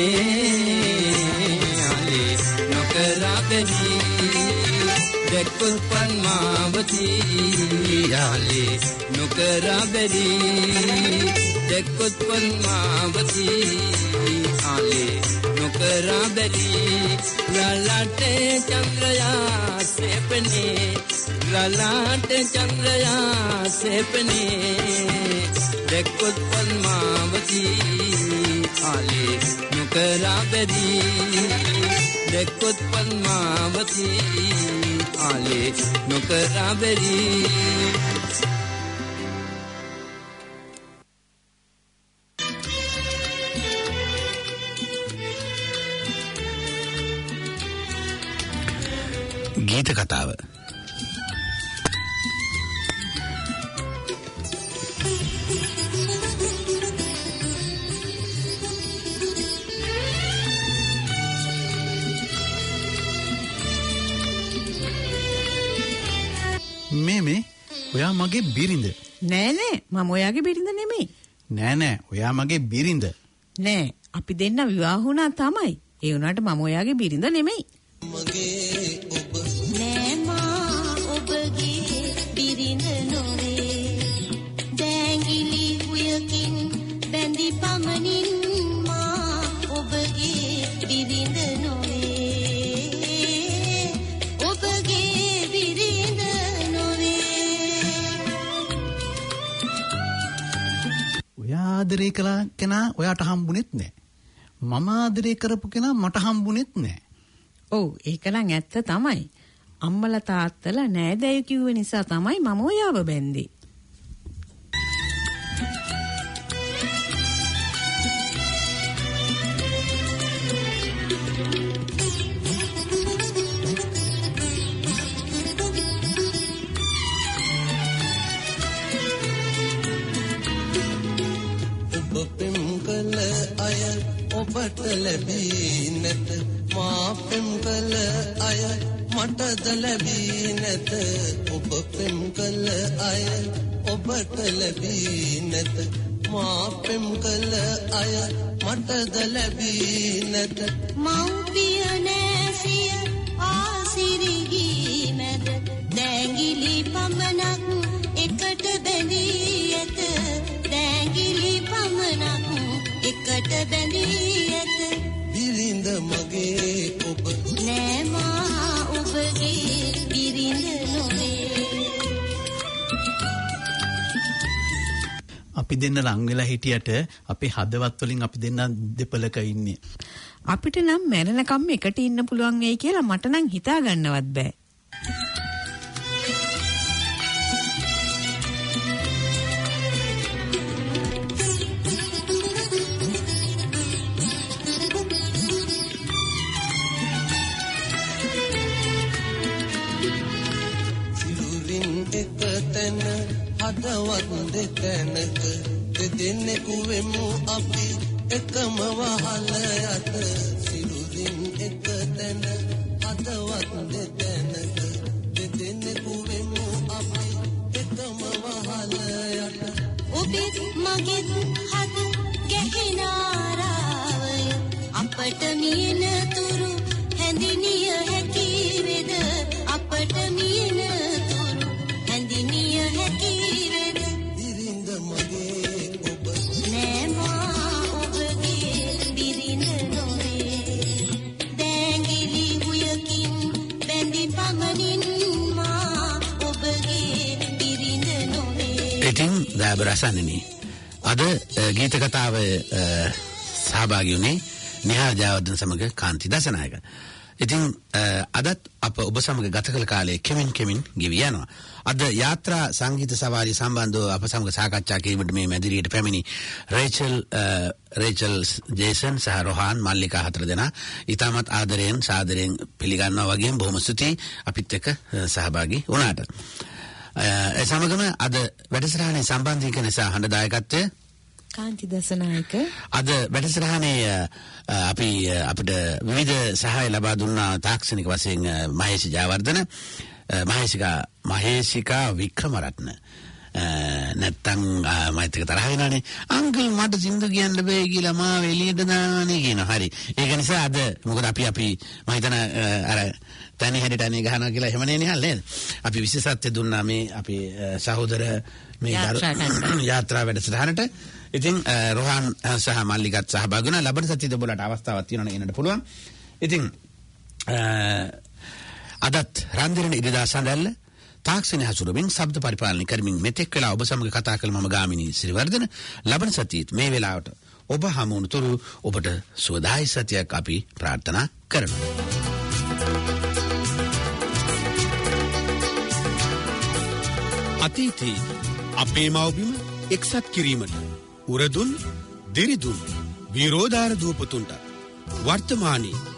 आले नौकरा बरी देखुत पद्मावती आले नौकरा बरी देखुत पद्मावती आले नौकरा बरी ललाटे चंद्रया से पने ललाटे चंद्रया से पने देखुत पद्मावती आले नुकरा बरी देखुत पद्मावती आले नुकरा बरी ගීත කතාව ඔයා මගේ බිරිඳ. නෑ නෑ මම ඔයාගේ බිරිඳ නෙමෙයි. නෑ නෑ ඔයා මගේ බිරිඳ. නෑ අපි දෙන්න විවාහ වුණා තමයි. ඒ වුණාට මම ඔයාගේ බිරිඳ නෙමෙයි. මගේ ඔබ නෑ මා ඔබගේ බිරිඳ නොවේ. දැඟිලි උයකින් බැඳි පමණින් මා ඔබගේ බිරිඳ නොවේ. ඔබගේ බිරිඳ නොවේ. ඔයා ආදරේ කළා කෙනා ඔයාට හම්බුනේත් නෑ. මම ආදරේ කරපු කෙනා මට හම්බුනේත් නෑ. ඔව් ඒක නම් ඇත්ත තමයි. අම්මලා තාත්තලා නෑදෑයෝ කිව්ව නිසා තමයි මම ඔයාව බැන්දේ. ඔබ පෙම් කළ අය ඔබට ලැබී නැත. මා පෙම් කළ අය මටද ලැබී නැත. ඔබ පෙම් කළ අය ඔබට ලැබී නැත. මා පෙම් කළ අය මටද ලැබී නැත. මව්පිය නැසිය ආසිරිගී මැද දැඟිලි පමණක් එකට බැඳී ඇත. දැඟිලි පමණක් එකට බැඳී ඇත. බිරිඳ මගේ ඔබ නෑ මා ඔබගේ බිරිඳ නොවේ. අපි දෙන්න ලං වෙලා හිටියට අපේ හදවත් වලින් අපි දෙන්න දෙපළක ඉන්නේ. අපිට නම් මැරෙනකම් එකට ඉන්න පුළුවන් වෙයි කියලා මට නම් හිතා ගන්නවත් බෑ. එකතැන හදවත් දෙතැනක දෙදෙනෙකු වෙමු අපි එකම වහල යත. සිරුරින් එකතැන හදවත් දෙතැනක දෙදෙනෙකු වෙමු අපි එකම වහල යත. ඔබෙත් මගෙත් හද ගැහෙනාරාවය අපට මියන තුරු හැඳිනිය හැකි වේද. අපට මියන හැඳිනිය හැකි වේද. බිරිඳ මගේ ඔබ නෑ මා ඔබගේ බිරිඳ නොවේ. දැඟිලි උයකින් බැඳි පමණින් මා ඔබගේ බිරිඳ නොවේ. ඉතින් දයබරසන්නනි අද ගීත කතාව සහභාගී වුණේ නිහාල් ජයවර්ධන සමග කාන්ති දසනායක. ඉතින් අදත් අප ඔබ සමග ගත කළ කාලේ කෙමින් කෙමින් ගෙවි යනවා. අද යාත්‍රා සංගීත සවාරිය සම්බන්ධව අප සමග සාකච්ඡා කිරීමට මේ මැදිරියට පැමිණි රේචල් රේචල් ජේසන් සහ රොහාන් මල්ලිකා හතර දෙනා ඉතාමත් ආදරයෙන් සාදරයෙන් පිළිගන්නවා වගේම බොහොම ස්තුතියි අපිත් එක්ක සහභාගී වුණාට. ඒ සමගම අද වැඩසටහනේ සම්බන්ධීකරණ නිසා හඬ දායකත්වය කාන්ති දසනායක. අද වැඩසටහනේ අපි අපිට විවිධ සහාය ලබා දුන්නා තාක්ෂණික වශයෙන් මහේෂ් ජයවර්ධන, මහේෂිකා මහේෂිකා වික්‍රමරත්න. නැත්තම් මයිත් එක තරහ වෙනානේ. අංකල් මට සින්දු කියන්න බෑ කියලා මාව එළියට දාන්නේ කියන. හරි. ඒක නිසා අද මොකද අපි අපි මම හිතන අර තනි හැඩට අනේ ගහනවා කියලා එහෙම නේ නිහල් නේද? අපි විශේෂත්වය දුන්නා මේ අපේ සහෝදර මේ යාත්‍රා වැඩසටහනට. ඉතින් රොහාන් සහ මල්ලිකත් සහභාගී වුණා. ලබන සතියේ ඔබලට අවස්ථාවක් තියෙනවා එන්නට පුළුවන්. ඉතින් අදත් රන්දිරණ ඉරිදා සඳැල්ල තාක්ෂණ හසුරුවමින් ශබ්ද පරිපාලනය කරමින් මෙතෙක් වෙලා ඔබ සමග කතා කළ මම ගාමිණී සිරිවර්ධන. ලබන සතියේත් මේ වෙලාවට ඔබ හමු වුණතුරු ඔබට සුවදායි සතියක් අපි ප්‍රාර්ථනා කරනවා. අතීතයේ අපේ මව්බිම එක්සත් කිරීමට උරදුන් දිරිදුන් විරෝධාර දූපතුන්ට වර්තමානයේ